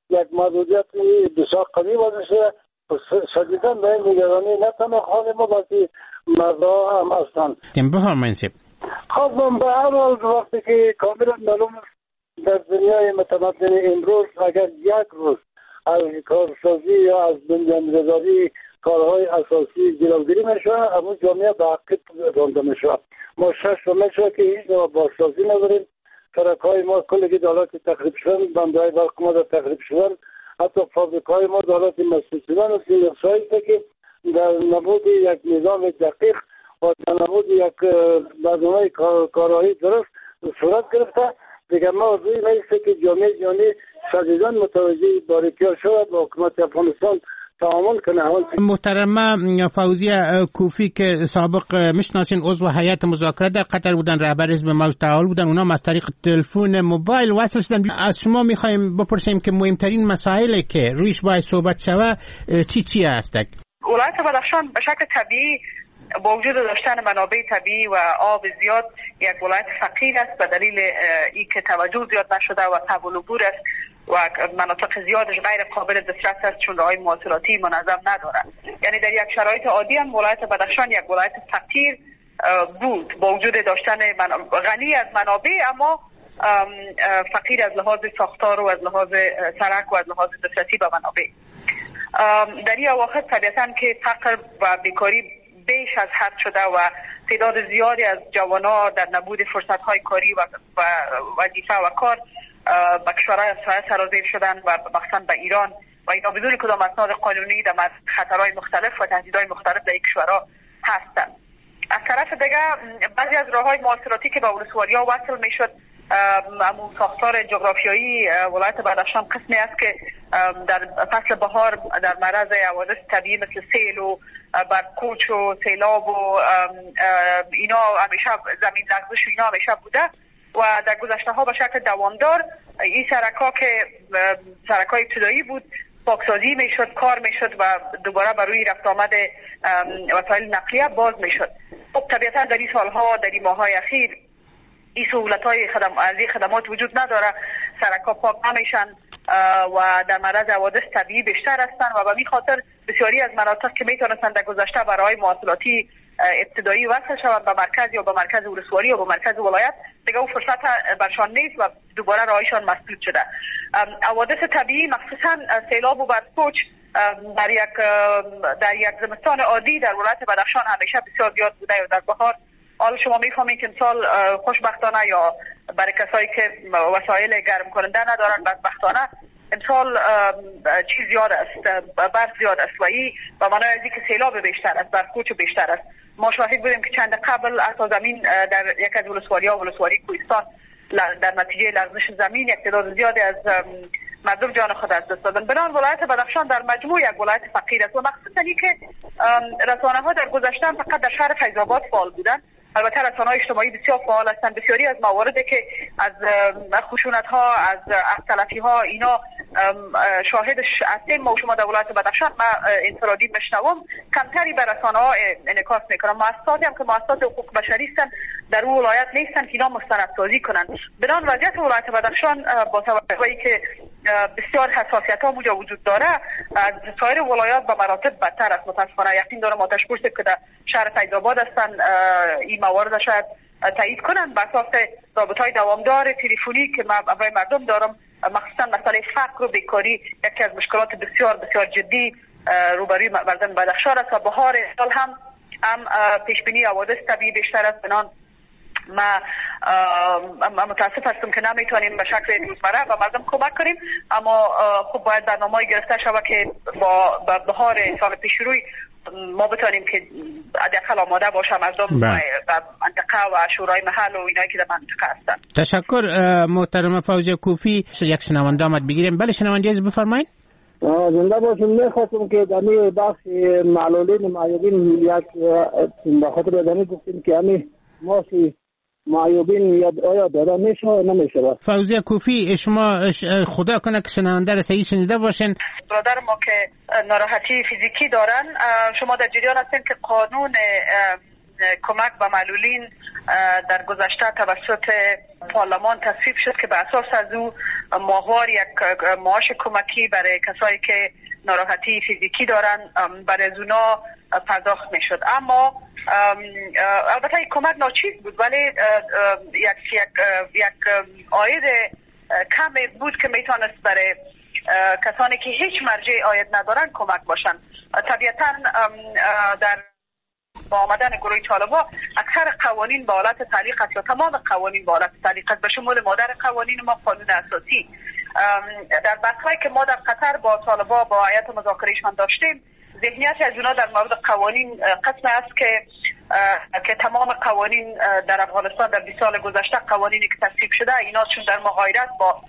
یک محدودیت بسیار قوی وضع شده. شدیداً به این نگرانی نه تنها خانه ما بلکه مردا هم هستند. بفرمایید. خب به هر حال وقتی که کاملا معلوم است در دنیای متمدن امروز اگر یک روز از کارسازی یا از بنیانگذاری کارهای اساسی جلوگیری میشه، اما جامعه به عقب رانده میشه. ما شش میشه که هیچ نوع بازسازی نداریم. سرک‌های ما کلی دولت تخریب شدن، بندهای برق ما در تخریب شدن، حتی فابریک‌های ما دولت مسئول شدن است که که در نبود یک نظام دقیق و در نبود یک برنامه کارایی درست صورت گرفته. دیگر ما روی میسته که جامعه جهانی شدیداً متوجه باریکی‌ها شود و حکومت افغانستان تعامل کنه. محترمه فوزیه کوفی که سابق میشناسین عضو هیئت مذاکره در قطر بودن، رهبر حزب موج تعال بودن، اونا از طریق تلفن موبایل وصل شدن. از شما میخوایم بپرسیم که مهمترین مسائلی که رویش باید صحبت شوه چی چی هست؟ ولایت بدخشان به شکل طبیعی با وجود داشتن منابع طبیعی و آب زیاد یک ولایت فقیر است به دلیل اینکه توجه زیاد نشده و تحول و بور است و مناطق زیادش غیر قابل دسترس است چون راههای مواصلاتی منظم ندارد. یعنی در یک شرایط عادی هم ولایت بدخشان یک ولایت فقیر بود با وجود داشتن غنی از منابع اما فقیر از لحاظ ساختار و از لحاظ سرک و از لحاظ دسترسی به منابع. در این اواخر طبیعتاً که فقر و بیکاری بیش از حد شده و تعداد زیادی از جوانان در نبود فرصت‌های کاری و وظیفه و کار به کشورهای همسایه سرازیر شدن و مخصوصاً به ایران و اینا بدون کدام اسناد قانونی در خطرهای مختلف و تهدیدهای مختلف در این کشورها هستند. از طرف دیگه بعضی از راههای مواصلاتی که به ولسوالی‌ها وصل میشد، همون ساختار جغرافیایی ولایت بدخشان قسمی است که در فصل بهار در معرض حوادث طبیعی مثل سیل و برکوچ و سیلاب و اینا همیشه زمین لرزش و اینا همیشه بوده و در گذشته ها به شکل دوامدار این سرک‌ها که سرک‌های ابتدایی بود پاکسازی میشد، کار میشد و دوباره بر روی رفت آمد وسایل نقلیه باز میشد. خب طبیعتا در این سالها در این ماه‌های اخیر این سهولت‌های خدم... از این خدمات وجود نداره، سرک‌ها پاک نمیشن و در معرض حوادث طبیعی بیشتر هستند و به این خاطر بسیاری از مناطق که میتونستند در گذشته برای مواصلاتی ابتدایی وصل شوند به مرکز یا به مرکز ولسوالی یا به مرکز ولایت دیگه اون فرصت برشان نیست و دوباره راهشان مسدود شده. حوادث طبیعی مخصوصا سیلاب و برفوچ در یک در یک زمستان عادی در ولایت بدخشان همیشه بسیار زیاد بوده و در بهار حالا شما میفهمید که امسال خوشبختانه یا برای کسایی که وسایل گرم کننده ندارن بدبختانه امسال چیز زیاد است، برف زیاد است و این به معنای از اینکه سیلاب بیشتر است، برفوچ بیشتر است. ما شاهد بودیم که چند قبل حتی زمین در یک از ولسوالی‌ها ولسوالی کوهستان در نتیجه لرزش زمین یک تعداد زیادی از مردم جان خود از دست دادن. بنابراین ولایت بدخشان در مجموع یک ولایت فقیر است و مخصوصا اینکه رسانه‌ها در گذشته فقط در شهر فیض آباد فعال بودند. البته رسانه‌های اجتماعی بسیار فعال هستند. بسیاری از مواردی که از خشونت‌ها از از تلفی‌ها اینا شاهدش هستیم ما شما در ولایت بدخشان ما انفرادی بشنوم کمتری به رسانه‌ها انعکاس میکنن. مؤسساتی هم که مؤسسات حقوق بشری هستند در اون ولایت نیستن که اینا مستندسازی کنن. بنابراین وضعیت ولایت بدخشان با توجه به اینکه بسیار حساسیت‌ها اونجا وجود داره از سایر ولایات به مراتب بدتر است. متأسفانه یقین دارم آتش پرسی که در شهر فیض آباد هستن این موارد شاید تایید کنن بر اساس رابطه‌های دوامدار تلفنی که من برای مردم دارم. مخصوصا مسئله فقر و بیکاری یکی از مشکلات بسیار بسیار جدی روبروی مردم بدخشان است و بهار سال هم هم پیش بینی حوادث طبیعی بیشتر است. بنان ما متاسف هستم که نمیتونیم به شکل روزمره و مردم کمک کنیم اما خب باید برنامه‌ای گرفته شود که با بهار سال پیش روی ما بتونیم که حداقل آماده باشه مردم و منطقه و شورای محل و اینایی که در منطقه هستن. تشکر محترم فوزیه کوفی. یک شنونده آمد بگیریم. بله شنونده از بفرمایید. زنده باشم. میخواستم که در این بخش معلولین معیوبین یک به خاطر ادامه گفتیم که همین ماسی معیوبین یا آیا داده میشه یا نمیشه. فوزیه کوفی شما خدا کنه که شنونده را صحیح شنیده باشین. برادر ما که ناراحتی فیزیکی دارن شما در جریان هستین که قانون کمک به معلولین در گذشته توسط پارلمان تصویب شد که به اساس از او ماهوار یک معاش کمکی برای کسایی که ناراحتی فیزیکی دارن برای از اونا پرداخت می شد. اما البته این کمک ناچیز بود، ولی یک یک یک عاید کم بود که میتونست برای کسانی که هیچ مرجع عاید ندارن کمک باشن. طبیعتا در با آمدن گروه طالبان اکثر قوانین به حالت تعلیق است یا تمام قوانین به حالت تعلیق است، به شمول مادر قوانین ما قانون اساسی. در بحث‌هایی که ما در قطر با طالبان با هیئت مذاکرهشان داشتیم، ذهنیت از اونا در مورد قوانین قسم است که که تمام قوانین در افغانستان در بیست سال گذشته قوانینی که تصویب شده اینا چون در مغایرت با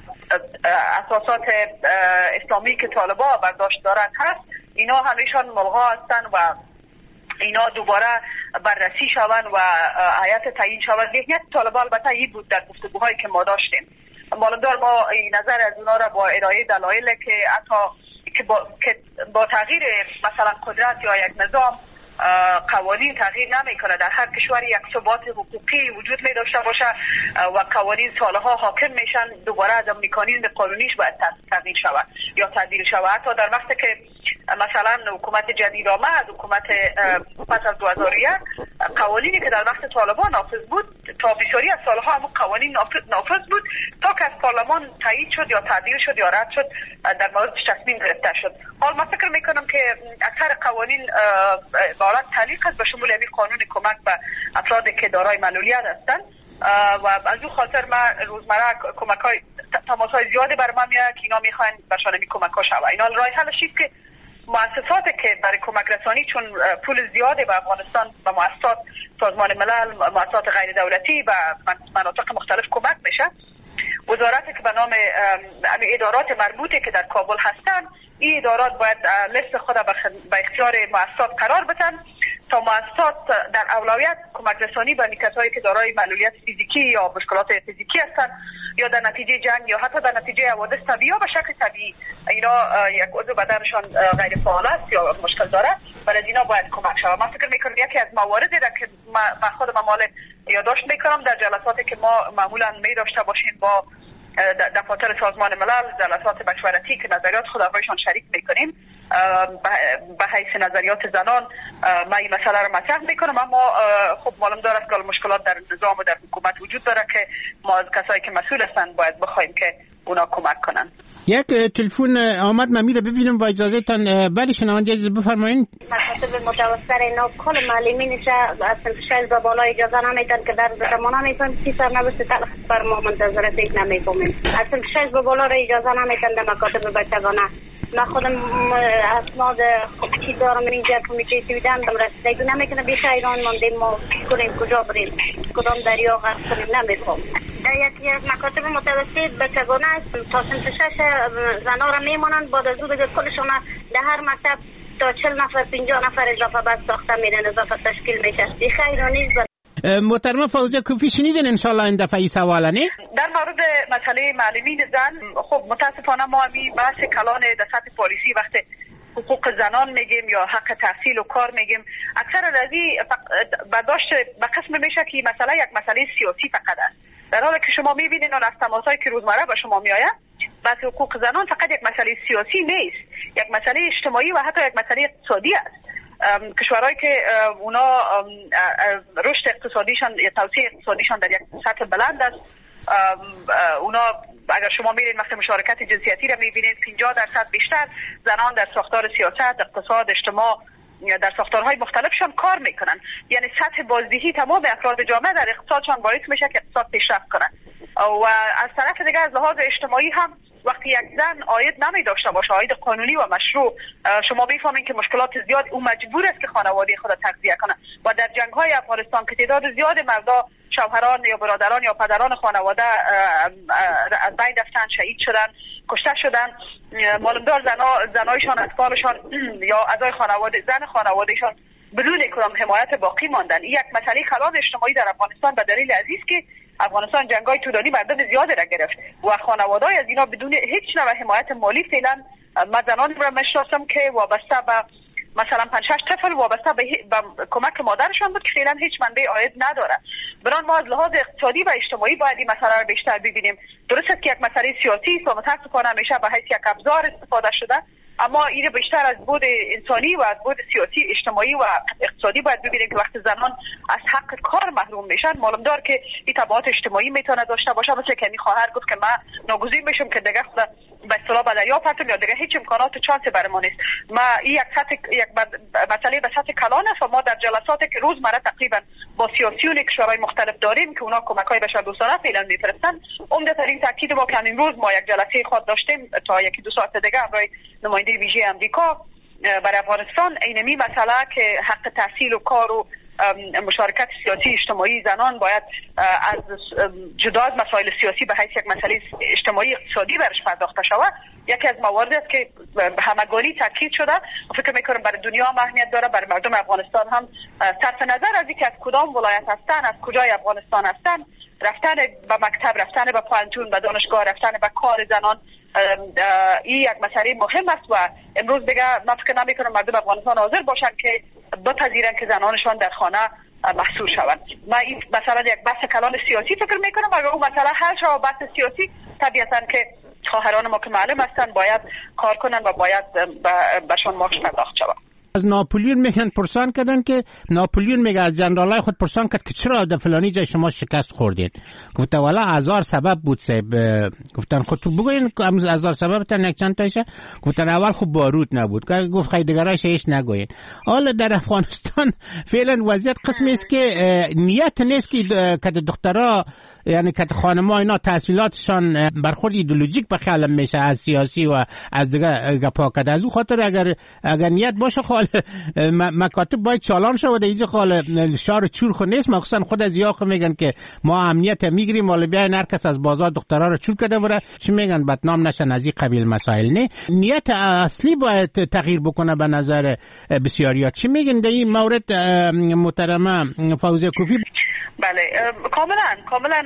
اساسات اسلامی که طالبان برداشت دارند هست، اینا همیشان ملغا هستند و اینا دوباره بررسی شوند و هیئت تعیین شود. ذهنیت طالبان البته این بود در گفتگوهایی که ما داشتیم. معلومدار ما این نظر از اونا را با ارائه دلایل که حتی که با, که با تغییر مثلا قدرت یا یک نظام قوانین تغییر نمیکنه. در هر کشوری یک ثبات حقوقی وجود می داشته باشه و قوانین سالها حاکم میشن، دوباره از مکانیزم قانونیش باید تغییر شود یا تعدیل شود. حتی در وقتی که مثلا حکومت جدید آمد، حکومت پس از دو هزار و یک، قوانینی که در وقت طالبان نافذ بود تا بسیاری از سالها هم قوانین نافذ بود تا که از پارلمان تایید شد یا تعدیل شد یا رد شد، در موردش تصمیم گرفته شد. حال من فکر میکنم که اکثر قوانین به حالت تعلیق است، به شمول همین قانون کمک به افرادی که دارای معلولیت هستند و از او خاطر ما روزمره کمک های تماس های زیادی بر ما میاد که اینا میخواین برشان می کمک ها شود. اینا راه حلش است که مؤسساتی که برای کمک رسانی چون پول زیادی به افغانستان به مؤسسات سازمان ملل، مؤسسات غیر دولتی و مناطق مختلف کمک میشه، وزارتی که به نام ادارات مربوطه که در کابل هستن، این ادارات باید لیست خود به اختیار مؤسسات قرار بدن تا مؤسسات در اولویت کمک رسانی به کسایی که دارای معلولیت فیزیکی یا مشکلات فیزیکی هستند یا در نتیجه جنگ یا حتی در نتیجه حوادث طبیعی یا به شکل طبیعی اینا یک عضو بدنشان غیر فعال است یا مشکل داره، برای اینا باید کمک شود. من فکر میکنم یکی از مواردی را که من خودم مال یادداشت میکنم در جلساتی که ما معمولا می داشته باشیم با دفاتر سازمان ملل، جلسات مشورتی که نظریات خودآگاهیشان شریک میکنیم، به حیث نظریات زنان ما این مسئله رو مطرح میکنم. اما خب معلوم داره که مشکلات در نظام و در حکومت وجود داره که ما از کسایی که مسئول هستند باید بخوایم که اونا کمک کنن. یک تلفن آمد من میره ببینم با اجازه تان. بله شنونده عزیز بفرمایید. مکاتب متوسط اینا کل معلمینش از شش به بالا اجازه نمیدن که در زمان میتونن سی سر نوسته تلخ بر ما منتظر فکر نمیکنیم. از شش به بالا را اجازه نمیدن در مکاتب بچگانه. من خودم اسناد چی دارم اینجا کمیته سویدن دم رسیدگی نمیکنه، بیشتر ایران ماندیم ما کنیم کجا بریم کدام دریا غرق کنیم نمیفهم. در یکی از مکاتب متوسط بچگانه است تا سنت شش زنا را میمونن، بعد از او دیگه کلشون در هر مکتب تا چهل نفر پنجاه نفر اضافه بعد ساخته میرن، اضافه تشکیل میشه. این خیر نیست. محترمه فوزیه کوفی شنیدین انشالله این دفعه ای سواله نه؟ در مورد مسئله معلمین زن، خب متاسفانه ما همین بحث کلان در سطح پالیسی وقتی حقوق زنان میگیم یا حق تحصیل و کار میگیم، اکثر رازی برداشت به قسم میشه که مسئله یک مسئله سیاسی فقط است، در حالی که شما میبینین اون از تماسایی که روزمره به شما میآید بحث حقوق زنان فقط یک مسئله سیاسی نیست، یک مسئله اجتماعی و حتی یک مسئله اقتصادی است. کشورهایی که اونا رشد اقتصادیشان یا توسعه اقتصادیشان در یک سطح بلند است، اونا اگر شما میرین وقت مشارکت جنسیتی را میبینین پنجاه درصد بیشتر زنان در ساختار سیاست، اقتصاد، اجتماع در ساختارهای مختلفشان کار میکنن. یعنی سطح بازدهی تمام افراد جامعه در اقتصادشان باعث میشه که اقتصاد پیشرفت کنه. و از طرف دیگه از لحاظ اجتماعی هم وقتی یک زن عاید نمی داشته باشه، عاید قانونی و مشروع، شما میفهمین که مشکلات زیاد او مجبور است که خانواده خود تغذیه کنه. و در جنگ های افغانستان که تعداد زیاد مردا، شوهران یا برادران یا پدران خانواده از بین رفتن، شهید شدن، کشته شدن، معلومدار زنا زنایشان، اطفالشان یا اعضای خانواده زن خانوادهشان بدون کدام حمایت باقی ماندن. این یک مسئله خلاف اجتماعی در افغانستان به دلیل عزیز که افغانستان جنگای طولانی مردم زیاده را گرفت و خانواده‌ای از اینا بدون هیچ نوع حمایت مالی فعلا من زنانی را میشناسم که وابسته به مثلا پنج شش طفل وابسته به, به کمک مادرشان بود که فعلا هیچ منبع عاید نداره. بران ما از لحاظ اقتصادی و اجتماعی باید این مسئله رو بیشتر ببینیم. درسته که یک مسئله سیاسی است و متاسفانه همیشه به حیث یک ابزار استفاده شده، اما این بیشتر از بود انسانی و از بود سیاسی اجتماعی و اقتصادی باید ببینیم که وقتی زنان از حق کار محروم میشن، معلوم دار که این تبعات اجتماعی میتونه داشته باشه. مثل که این خواهر گفت که من ناگزیر میشم که دیگه خود به اصطلاح به دریا پرتم یا دیگه هیچ امکانات و چانسی برای ما نیست. ما این یک سطح یک مسئله به سطح کلان است و ما در جلساتی که روزمره تقریبا با سیاسیون کشورهای مختلف داریم که اونا کمک‌های بشردوستانه فعلا میفرستن، عمدترین تاکید ما که امروز ما یک جلسه خود داشتیم تا یکی دو ساعت دیگه برای نماینده ویژه امریکا برای افغانستان، اینمی مسئله که حق تحصیل و کار و مشارکت سیاسی اجتماعی زنان باید از جدا از مسائل سیاسی به حیث یک مسئله اجتماعی اقتصادی برش پرداخته شود، یکی از مواردی است که همگانی تاکید شده و فکر میکنم برای دنیا هم اهمیت داره، برای مردم افغانستان هم. صرف نظر از اینکه از کدام ولایت هستن، از کجای افغانستان هستن، رفتن به مکتب، رفتن به پانتون، به دانشگاه، رفتن به کار زنان، این یک مسئله مهم است و امروز دیگه من فکر نمی‌کنم مردم افغانستان حاضر باشن که بپذیرن که زنانشان در خانه محصور شوند. من این مثلا یک بحث کلان سیاسی فکر می‌کنم، اگر اون مسئله حل شود بحث سیاسی، طبیعتاً که خواهران ما که معلم هستن باید کار کنن و باید بهشون معاش پرداخت شود. از ناپولیون میگن پرسان کردن که ناپولیون میگه از جنرالای خود پرسان کرد که چرا در فلانی جای شما شکست خوردید؟ گفت والا هزار سبب بود صاحب. گفتن خود تو بگوین هزار سبب تن یک چند تایشه؟ گفتن اول خوب بارود نبود. گفت خیدگرایش هیچ نگوین. حالا در افغانستان فعلا وضعیت قسمی است که نیت نیست که که دخترها یعنی که خانم‌ها اینا تحصیلاتشان برخورد ایدئولوژیک به خیال میشه از سیاسی و از دیگه گپا کرده. از اون خاطر اگر اگر نیت باشه خال مکاتب باید چالان شود. اینجا خال شار چور خود نیست، مخصوصا خود از یاخ میگن که ما امنیت میگیریم ولی بیاین هر کس از بازار دخترها رو چور کرده بره چی میگن بدنام نشن از این قبیل مسائل. نه، نیت اصلی باید تغییر بکنه به نظر بسیاریا. چی میگن در این مورد محترمه فوزیه کوفی؟ بله کاملا کاملا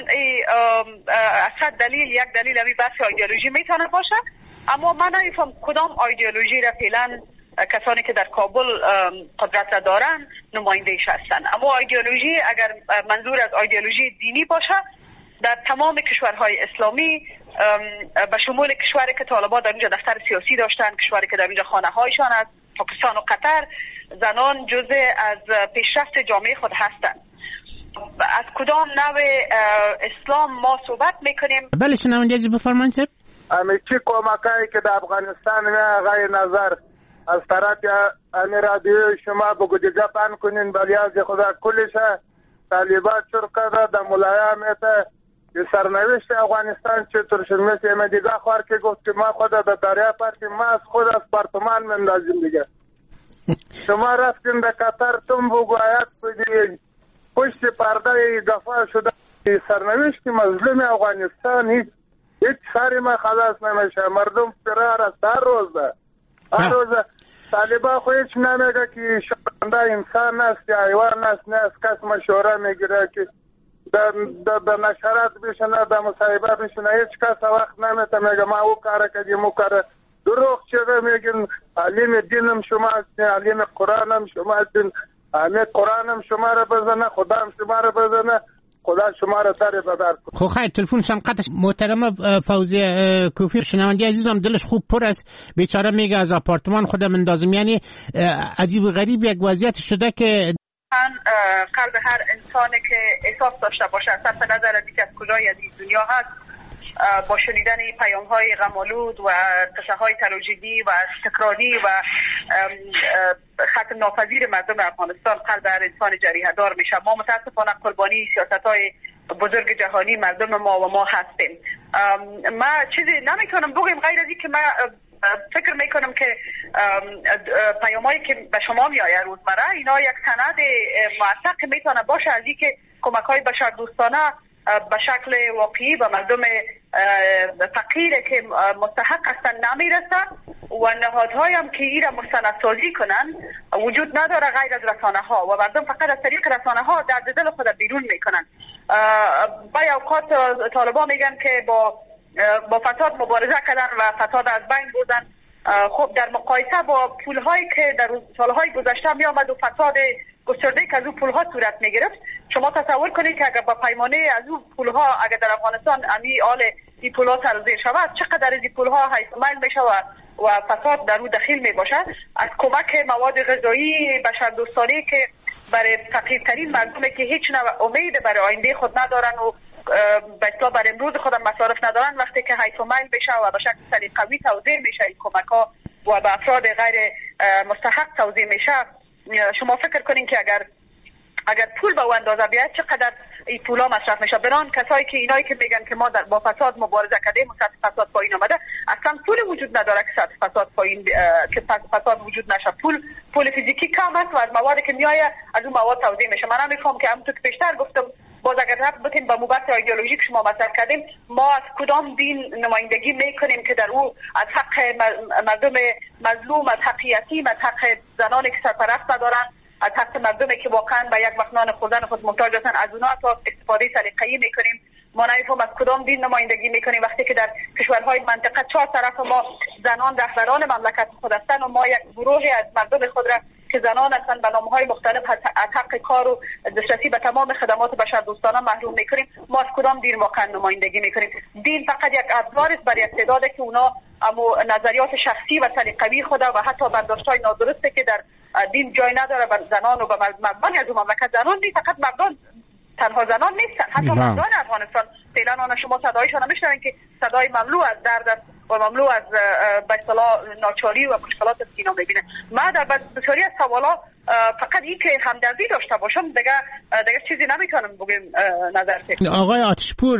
اصلا دلیل یک دلیل همین بحث ایدئولوژی میتونه باشه، اما من نمیفهم کدام ایدئولوژی را فعلا کسانی که در کابل قدرت را دارن نمایندهش هستن. اما ایدئولوژی اگر منظور از ایدئولوژی دینی باشه، در تمام کشورهای اسلامی به شمول کشوری که طالبان در اونجا دفتر سیاسی داشتن، کشوری که در اونجا خانه هایشان از پاکستان و قطر، زنان جزء از پیشرفت جامعه خود هستند. از کدام نوع اسلام ما صحبت میکنیم؟ بله شنونده عزیز بفرمایید. امیچی کمکایی که در افغانستان می آقای نظر از طرف امی رادیو شما بگو دیگه پن کنین بلی از خدا کلش طالبات چور کرده در ملایا میته سرنوشت افغانستان چطور شد. مثل امی دیگه خوار که گفت که ما خود در دریا پرتی ما از خود از پارتمان مندازیم دیگه. شما رفتین در قطر تم بگو آیت بگیرین پشت پرده دفاع شده سرنوشت مظلوم افغانستان هیچ هیچ سری ما خلاص نمیشه. مردم فرار است هر روز هر روز. طالبا خو هیچ نمیگه که شنده انسان است یا حیوان است، نه از کس مشوره میگیره که در نشرات بشنه در مصاحبه بشنه. هیچ کس وقت نمیته میگه ما او کاره کردیم او کاره. دروغ چیزه میگن علیم دینم شما هستین، علیم قرآنم شما هستین، همه قرآنم شما را بزنه، خدا هم شما را بزنه، خدا شما را سر بدر کنه. خب خیلی تلفنشان قطع. محترمه فوزیه کوفی شنونده عزیزم دلش خوب پر است، بیچاره میگه از آپارتمان خودم اندازم. یعنی عجیب و غریب یک وضعیت شده که من قلب هر انسانی که احساس داشته باشه صرف نظر از اینکه از کجای از این دنیا هست با شنیدن این پیام های غم‌آلود و قصه های تراژدی و تکراری و ختم ناپذیر مردم افغانستان قلب هر انسان جریحه دار میشه. ما متاسفانه قربانی سیاست های بزرگ جهانی مردم ما و ما هستیم. ما چیزی نمیتونم بگم غیر از این که من فکر میکنم که پیامایی که به شما میآید روزمره اینا یک سند موثق میتونه باشه از این که کمک های بشردوستانه به شکل واقعی به مردم فقیر که مستحق هستن نمیرسه و نهادهای هم که این را مستندسازی کنن وجود نداره غیر از رسانه ها و مردم فقط از طریق رسانه ها درد دل خود بیرون میکنن. با اوقات طالبان میگن که با با فساد مبارزه کردن و فساد از بین بردن. خب در مقایسه با پولهایی که در سالهای گذشته می آمد و فساد گسترده که از او پولها صورت می گرفت، شما تصور کنید که اگر با پیمانه از او پولها اگر در افغانستان امی آل این پولها سرزیر شود، چقدر از این پولها حیث میل می شود و فساد در او دخیل می باشد. از کمک مواد غذایی بشردوستانه که برای فقیرترین مردمی که هیچ نوع امید برای آینده خود ندارن و به اصطلاح برای امروز خودم مصارف ندارن، وقتی که حیث میل بشه و به شکل سلیقوی توزیع میشه این کمک ها و به افراد غیر مستحق توزیع میشه، شما فکر کنین که اگر اگر پول به اندازه بیاد چقدر این پولا مصرف میشه. بران کسایی که اینایی که میگن که ما در با فساد مبارزه کردیم و سطح فساد پایین آمده، اصلا پول وجود نداره که سطح فساد پایین که فساد وجود نشه. پول پول فیزیکی کم است و از موادی که میآید از اون مواد توزیع میشه. من نمیفهم که همونطور که بیشتر گفتم، باز اگر رفت بتیم به موبت ایدئولوژی که شما مطرح کردیم، ما از کدام دین نمایندگی میکنیم که در او از حق مردم مظلوم، از حق یتیم، از حق زنانی که سرپرست ندارن، از حق مردمی که واقعا به یک وقت نان خوردن خود محتاج هستن، از اونها تا استفاده سلیقه‌ای میکنیم. ما نمیفهم از کدام دین نمایندگی میکنیم وقتی که در کشورهای منطقه چهار طرف ما زنان رهبران مملکت خود هستند و ما یک گروهی از مردم خود را که زنان هستند به نامهای مختلف از حق کار و دسترسی به تمام خدمات بشردوستانه محروم میکنیم. ما از کدام دین واقعا نمایندگی میکنیم؟ دین فقط یک ابزار است برای استعداده که اونا اما نظریات شخصی و سلیقه‌ای خود و حتی برداشت‌های نادرسته که در دین جای نداره بر زنان و به مردان از مملکت. زنان نیست، فقط مردان، تنها زنان نیستن، حتی مردان افغانستان فعلا آن شما صدایشان نمیشنوین که صدای مملو از درد است و مملو از به اصطلاح ناچاری و مشکلات سینا میبینه. ما در بسیاری از سوالا فقط این که همدردی داشته باشم، دیگه دیگه چیزی نمیتونم بگم. نظر فکر آقای آتشپور،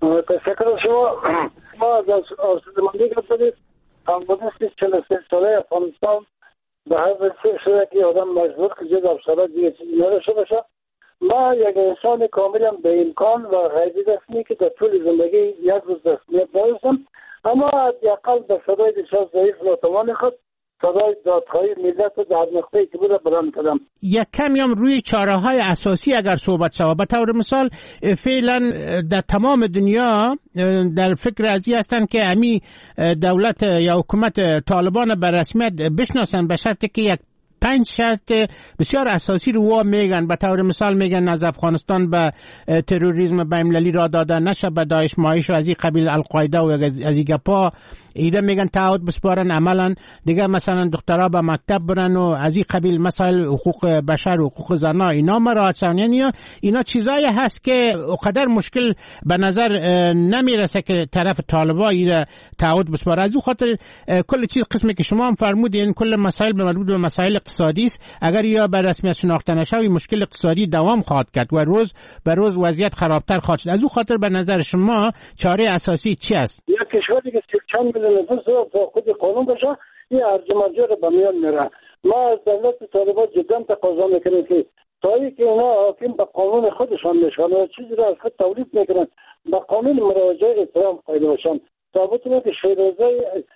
فکر شما ما از آسودمندی گفتید همبودستی چهل و سه ساله افغانستان به هر وسیله شده که آدم مجبور که جز افسرات دیگه چیزی نداشته باشه. ما یک انسان کاملا به امکان و غیبی دستمی که در طول زندگی یک روز دستمیت نداشتم، اما حداقل به صدای بسیار ضعیف ناتوان خود صدای دادخواهی ملت رو در نقطه‌ای که بوده بلند کردم. یک کمی هم روی چاره‌های اساسی اگر صحبت شود، به طور مثال فعلا در تمام دنیا در فکر ازی هستند که امی دولت یا حکومت طالبان به رسمیت بشناسن، به شرطی که یک پنج شرط بسیار اساسی رو وا میگن. به طور مثال میگن از افغانستان به تروریسم بین‌المللی را داده نشه، به داعش مایش و از این قبیل القاعده و از این گپا ایده میگن تعهد بسپارن عملا دیگه، مثلا دخترها به مکتب برن و از این قبیل مسائل حقوق بشر و حقوق زنان اینا مراعات شون. یعنی اینا چیزایی هست که اونقدر مشکل به نظر نمیرسه که طرف طالبان ایده تعهد بسپاره. از اون خاطر کل چیز قسمی که شما هم فرمودین کل مسائل به مربوط به مسائل اقتصادی است. اگر یا به رسمیت شناخته نشه این مشکل اقتصادی دوام خواهد کرد و روز به روز وضعیت خرابتر خواهد شد. از اون خاطر به نظر شما چاره اساسی چی است؟ یک کشوری که چند میلیون نفوس تا خود قانون باشه این ارج مرجع رو به میان میره. ما از دولت طالبان جدا تقاضا میکنیم که تا ای که اینا حاکم به قانون خودشان میشن و چیزی رو از خود تولید میکنن به قانون مراجعه احترام قائل باشن تا بتونه که شیرازه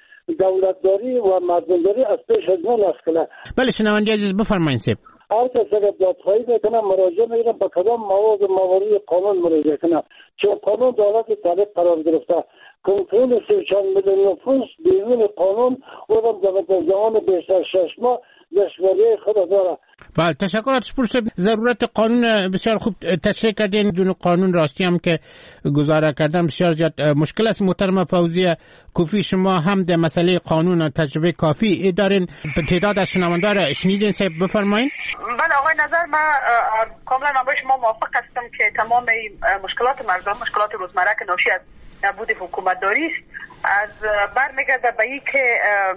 دولتداری و مردمداری از پیش از ما نسکله. بله شنونده عزیز بفرمایید. سیب هر کس اگر دادخواهی میکنه مراجعه میکنه به کدام مواد و موارد قانون مراجعه کنه، چون قانون دولت طالب قرار گرفته. کنترل سی و چند میلیون نفوس بیرون قانون و در زمان بیشتر شش ماه دشواری خود داره. بله تشکر آتشپور صاحب. ضرورت قانون بسیار خوب تشریح کردین. دون قانون راستی هم که گزاره کردن بسیار زیاد مشکل است. محترم فوزیه کوفی شما هم در مسئله قانون و تجربه کافی دارین. تعداد از شنوندگان را شنیدین صاحب بفرمایید. بله آقای نظر من کاملا من با شما موافق هستم که تمام مشکلات مردم مشکلات روزمره که ناشی از نبود حکومتداری است از برمیگرده به این که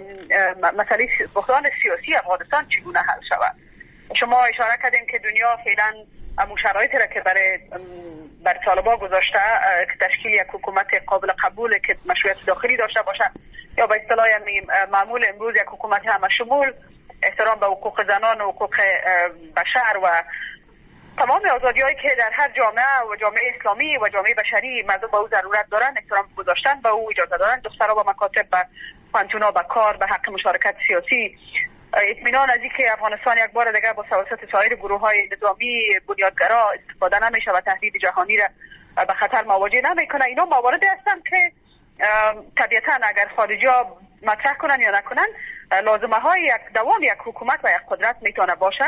مسئله بحران سیاسی افغانستان چگونه حل شود. شما اشاره کردین که دنیا فعلا امو شرایطی را که برای بر طالبان گذاشته که تشکیل یک حکومت قابل قبول که مشروعیت داخلی داشته باشه یا به اصطلاح معمول امروز یک حکومت همه شمول، احترام به حقوق زنان و حقوق بشر و تمام آزادی‌هایی که در هر جامعه و جامعه اسلامی و جامعه بشری مردم به او ضرورت دارن احترام گذاشتن به او اجازه دارن. دخترها با مکاتب، به پانتونا، به کار، به حق مشارکت سیاسی، اطمینان از اینکه افغانستان یک بار دیگر با توسط سایر گروه‌های نظامی بنیادگرا استفاده نمیشه و تهدید جهانی را به خطر مواجه نمیکنه. اینا مواردی هستند که طبیعتاً اگر خارجی‌ها مطرح کنن یا نکنن لازمه های یک دوام یک حکومت و یک قدرت میتونه باشه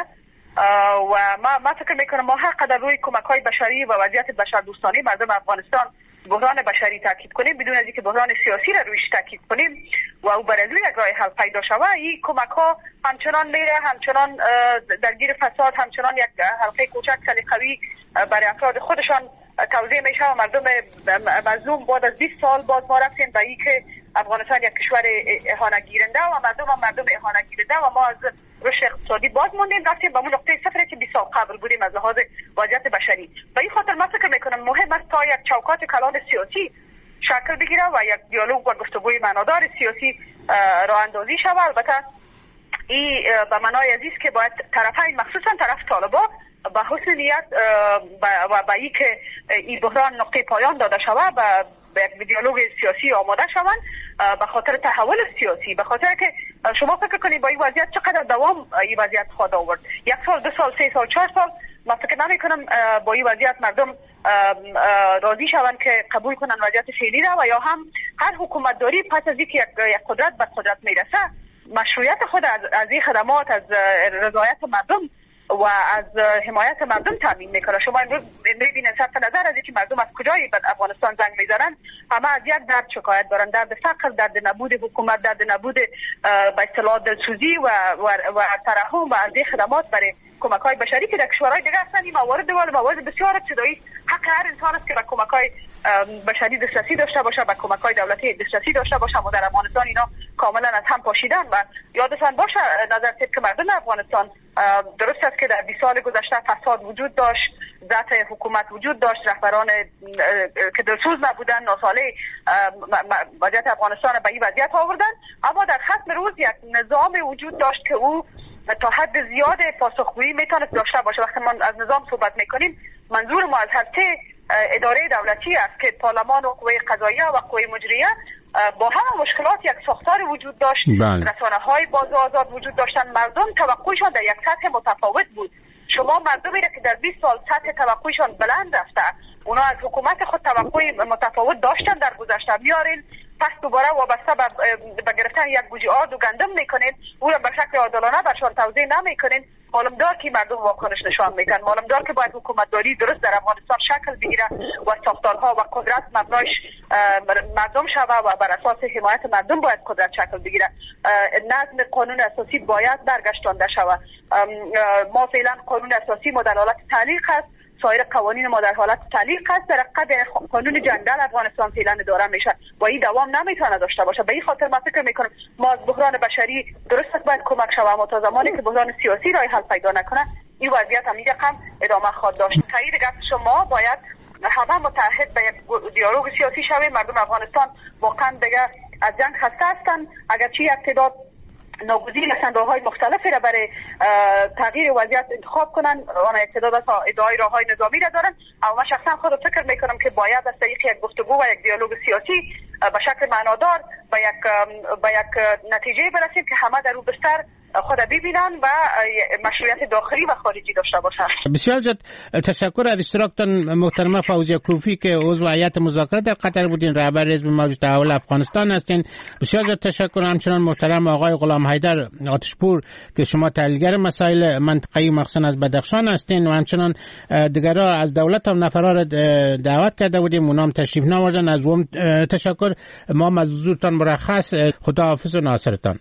و ما ما فکر میکنم ما هر قدر روی کمک های بشری و وضعیت بشر دوستانه مردم افغانستان بحران بشری تاکید کنیم بدون از اینکه بحران سیاسی را رویش تاکید کنیم و او برای یک راه حل پیدا شود این کمک ها همچنان میره همچنان درگیر فساد همچنان یک حلقه کوچک سلیقه‌ای برای افراد خودشان توزیع میشه و مردم مظلوم بعد از بیست سال باز ما رفتیم به این که افغانستان یک کشور اهانت گیرنده و مردم هم مردم اهانت گیرنده و ما از رشد اقتصادی باز موندیم رفتیم به اون نقطه صفری که بیست سال قبل بودیم از لحاظ وضعیت بشری. به این خاطر من فکر میکنم مهم است تا یک چوکات کلان سیاسی شکل بگیره و یک دیالوگ و گفتگوی معنادار سیاسی راه اندازی شود. البته این به معنای عزیز که باید طرفین مخصوصا طرف طالبان با حسن نیت و با ای که این بحران نقطه پایان داده شود و به دیالوگ سیاسی آماده شوند به خاطر تحول سیاسی، به خاطر که شما فکر کنید با این وضعیت چقدر دوام این وضعیت خواهد آورد. یک سال، دو سال، سه سال، چهار سال من فکر نمی کنم با این وضعیت مردم راضی شوند که قبول کنن وضعیت فعلی را و یا هم هر حکومت داری پس از اینکه یک قدرت به قدرت میرسه مشروعیت خود از از این خدمات از رضایت مردم و از حمایت مردم تامین میکنه. شما امروز میبینید صرف نظر از اینکه مردم از کجای به افغانستان زنگ میزنن همه از یک درد شکایت دارن، درد فقر، درد نبود حکومت، درد نبود به اصطلاح دلسوزی و و, و ترحم و از این خدمات برای کمک های بشری که در کشورهای دیگه هستن. این موارد و موارد بسیار ابتدایی حق هر انسان است که به کمک های بشری دسترسی داشته باشه، به کمک های دولتی دسترسی داشته باشه. ما در افغانستان اینا کاملا از هم پاشیدن و یادتان باشه نظر که مردم افغانستان درست است که در بیست سال گذشته فساد وجود داشت، ذات حکومت وجود داشت، رهبران که دلسوز نبودن ناساله وضعیت افغانستان به این وضعیت آوردن، اما در ختم روز یک نظام وجود داشت که او تا حد زیاد پاسخگویی میتونه داشته باشه. وقتی ما از نظام صحبت میکنیم منظور ما از هر سه اداره دولتی است که پارلمان و قوه قضاییه و قوه مجریه با همه مشکلات یک ساختار وجود داشت. رسانه های باز و آزاد وجود داشتن. مردم توقعشان در یک سطح متفاوت بود. شما مردمی را که در بیست سال سطح توقعشان بلند رفته، اونا از حکومت خود توقع متفاوت داشتن در گذشته، میارین پس دوباره وابسته به گرفتن یک گوجه آرد و گندم میکنین، او را به شکل عادلانه برشان توزیع نمیکنین. معلوم دار که مردم واکنش نشان میدن، معلوم دار که باید حکومتداری درست در افغانستان شکل بگیره و ساختارها و قدرت مبنایش مردم شود و بر اساس حمایت مردم باید قدرت شکل بگیره. نظم قانون اساسی باید برگشتانده شود. ما فعلا قانون اساسی ما در حالت تعلیق است، سایر قوانین ما در حالت تعلیق است، در قد قانون جنگل افغانستان فعلا اداره میشه و این دوام نمیتونه داشته باشه. به این خاطر من فکر میکنم ما از بحران بشری درست باید کمک شویم، اما تا زمانی که بحران سیاسی راه حل پیدا نکنه این وضعیت هم هم ادامه خواهد داشت. تایید گفت شما باید همه متحد به یک دیالوگ سیاسی شویم. مردم افغانستان واقعا دیگه از جنگ خسته هستن. اگرچه یک تعداد ناگزیر هستند راه‌های مختلفی را برای تغییر وضعیت انتخاب کنن، آن اعتداد از ادعای راه‌های نظامی را دارن، اما من شخصا خود فکر میکنم که باید از طریق یک گفتگو و یک دیالوگ سیاسی به شکل معنادار به یک به یک نتیجه برسیم که همه در او بستر خود ببینن و مشروعیت داخلی و خارجی داشته باشند. بسیار زیاد تشکر از اشتراکتان محترمه فوزیه کوفی که عضو هیئت مذاکره در قطر بودین، رهبر حزب موج تحول افغانستان هستین. بسیار زیاد تشکر. همچنان محترم آقای غلام حیدر آتشپور که شما تحلیلگر مسائل منطقه‌ای مخصوصا از بدخشان هستین و همچنان دیگرها از دولت هم نفرا را دعوت کرده بودیم، اونام تشریف نآوردن. از اون تشکر. ما از حضورتان مرخص. خداحافظ و ناصرتان.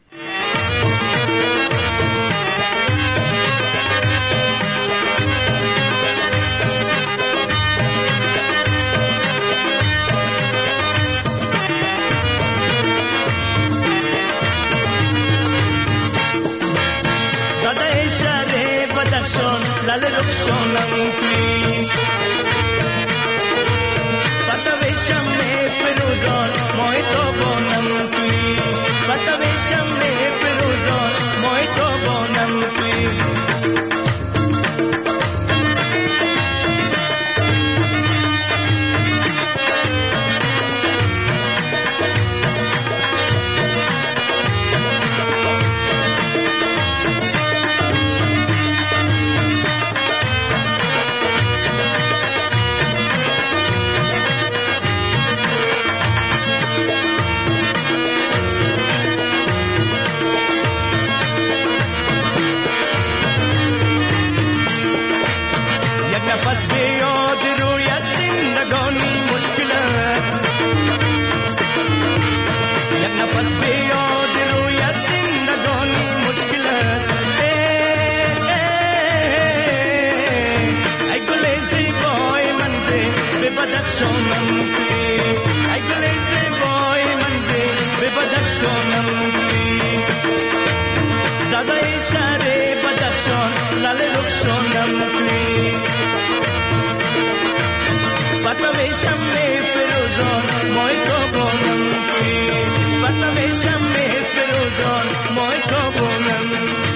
نفس به یاد رویت زندگانی مشکل است یک نفس به یاد رویت زندگانی مشکل است ای گل زیبای من به بدخشانم توی ای گل زیبای من به بدخشانم توی زده شهر بدخشان لال رخشانم توی پتوی شمع فروزان مای کابانم توی پتوی شمع فروزان مای کابانم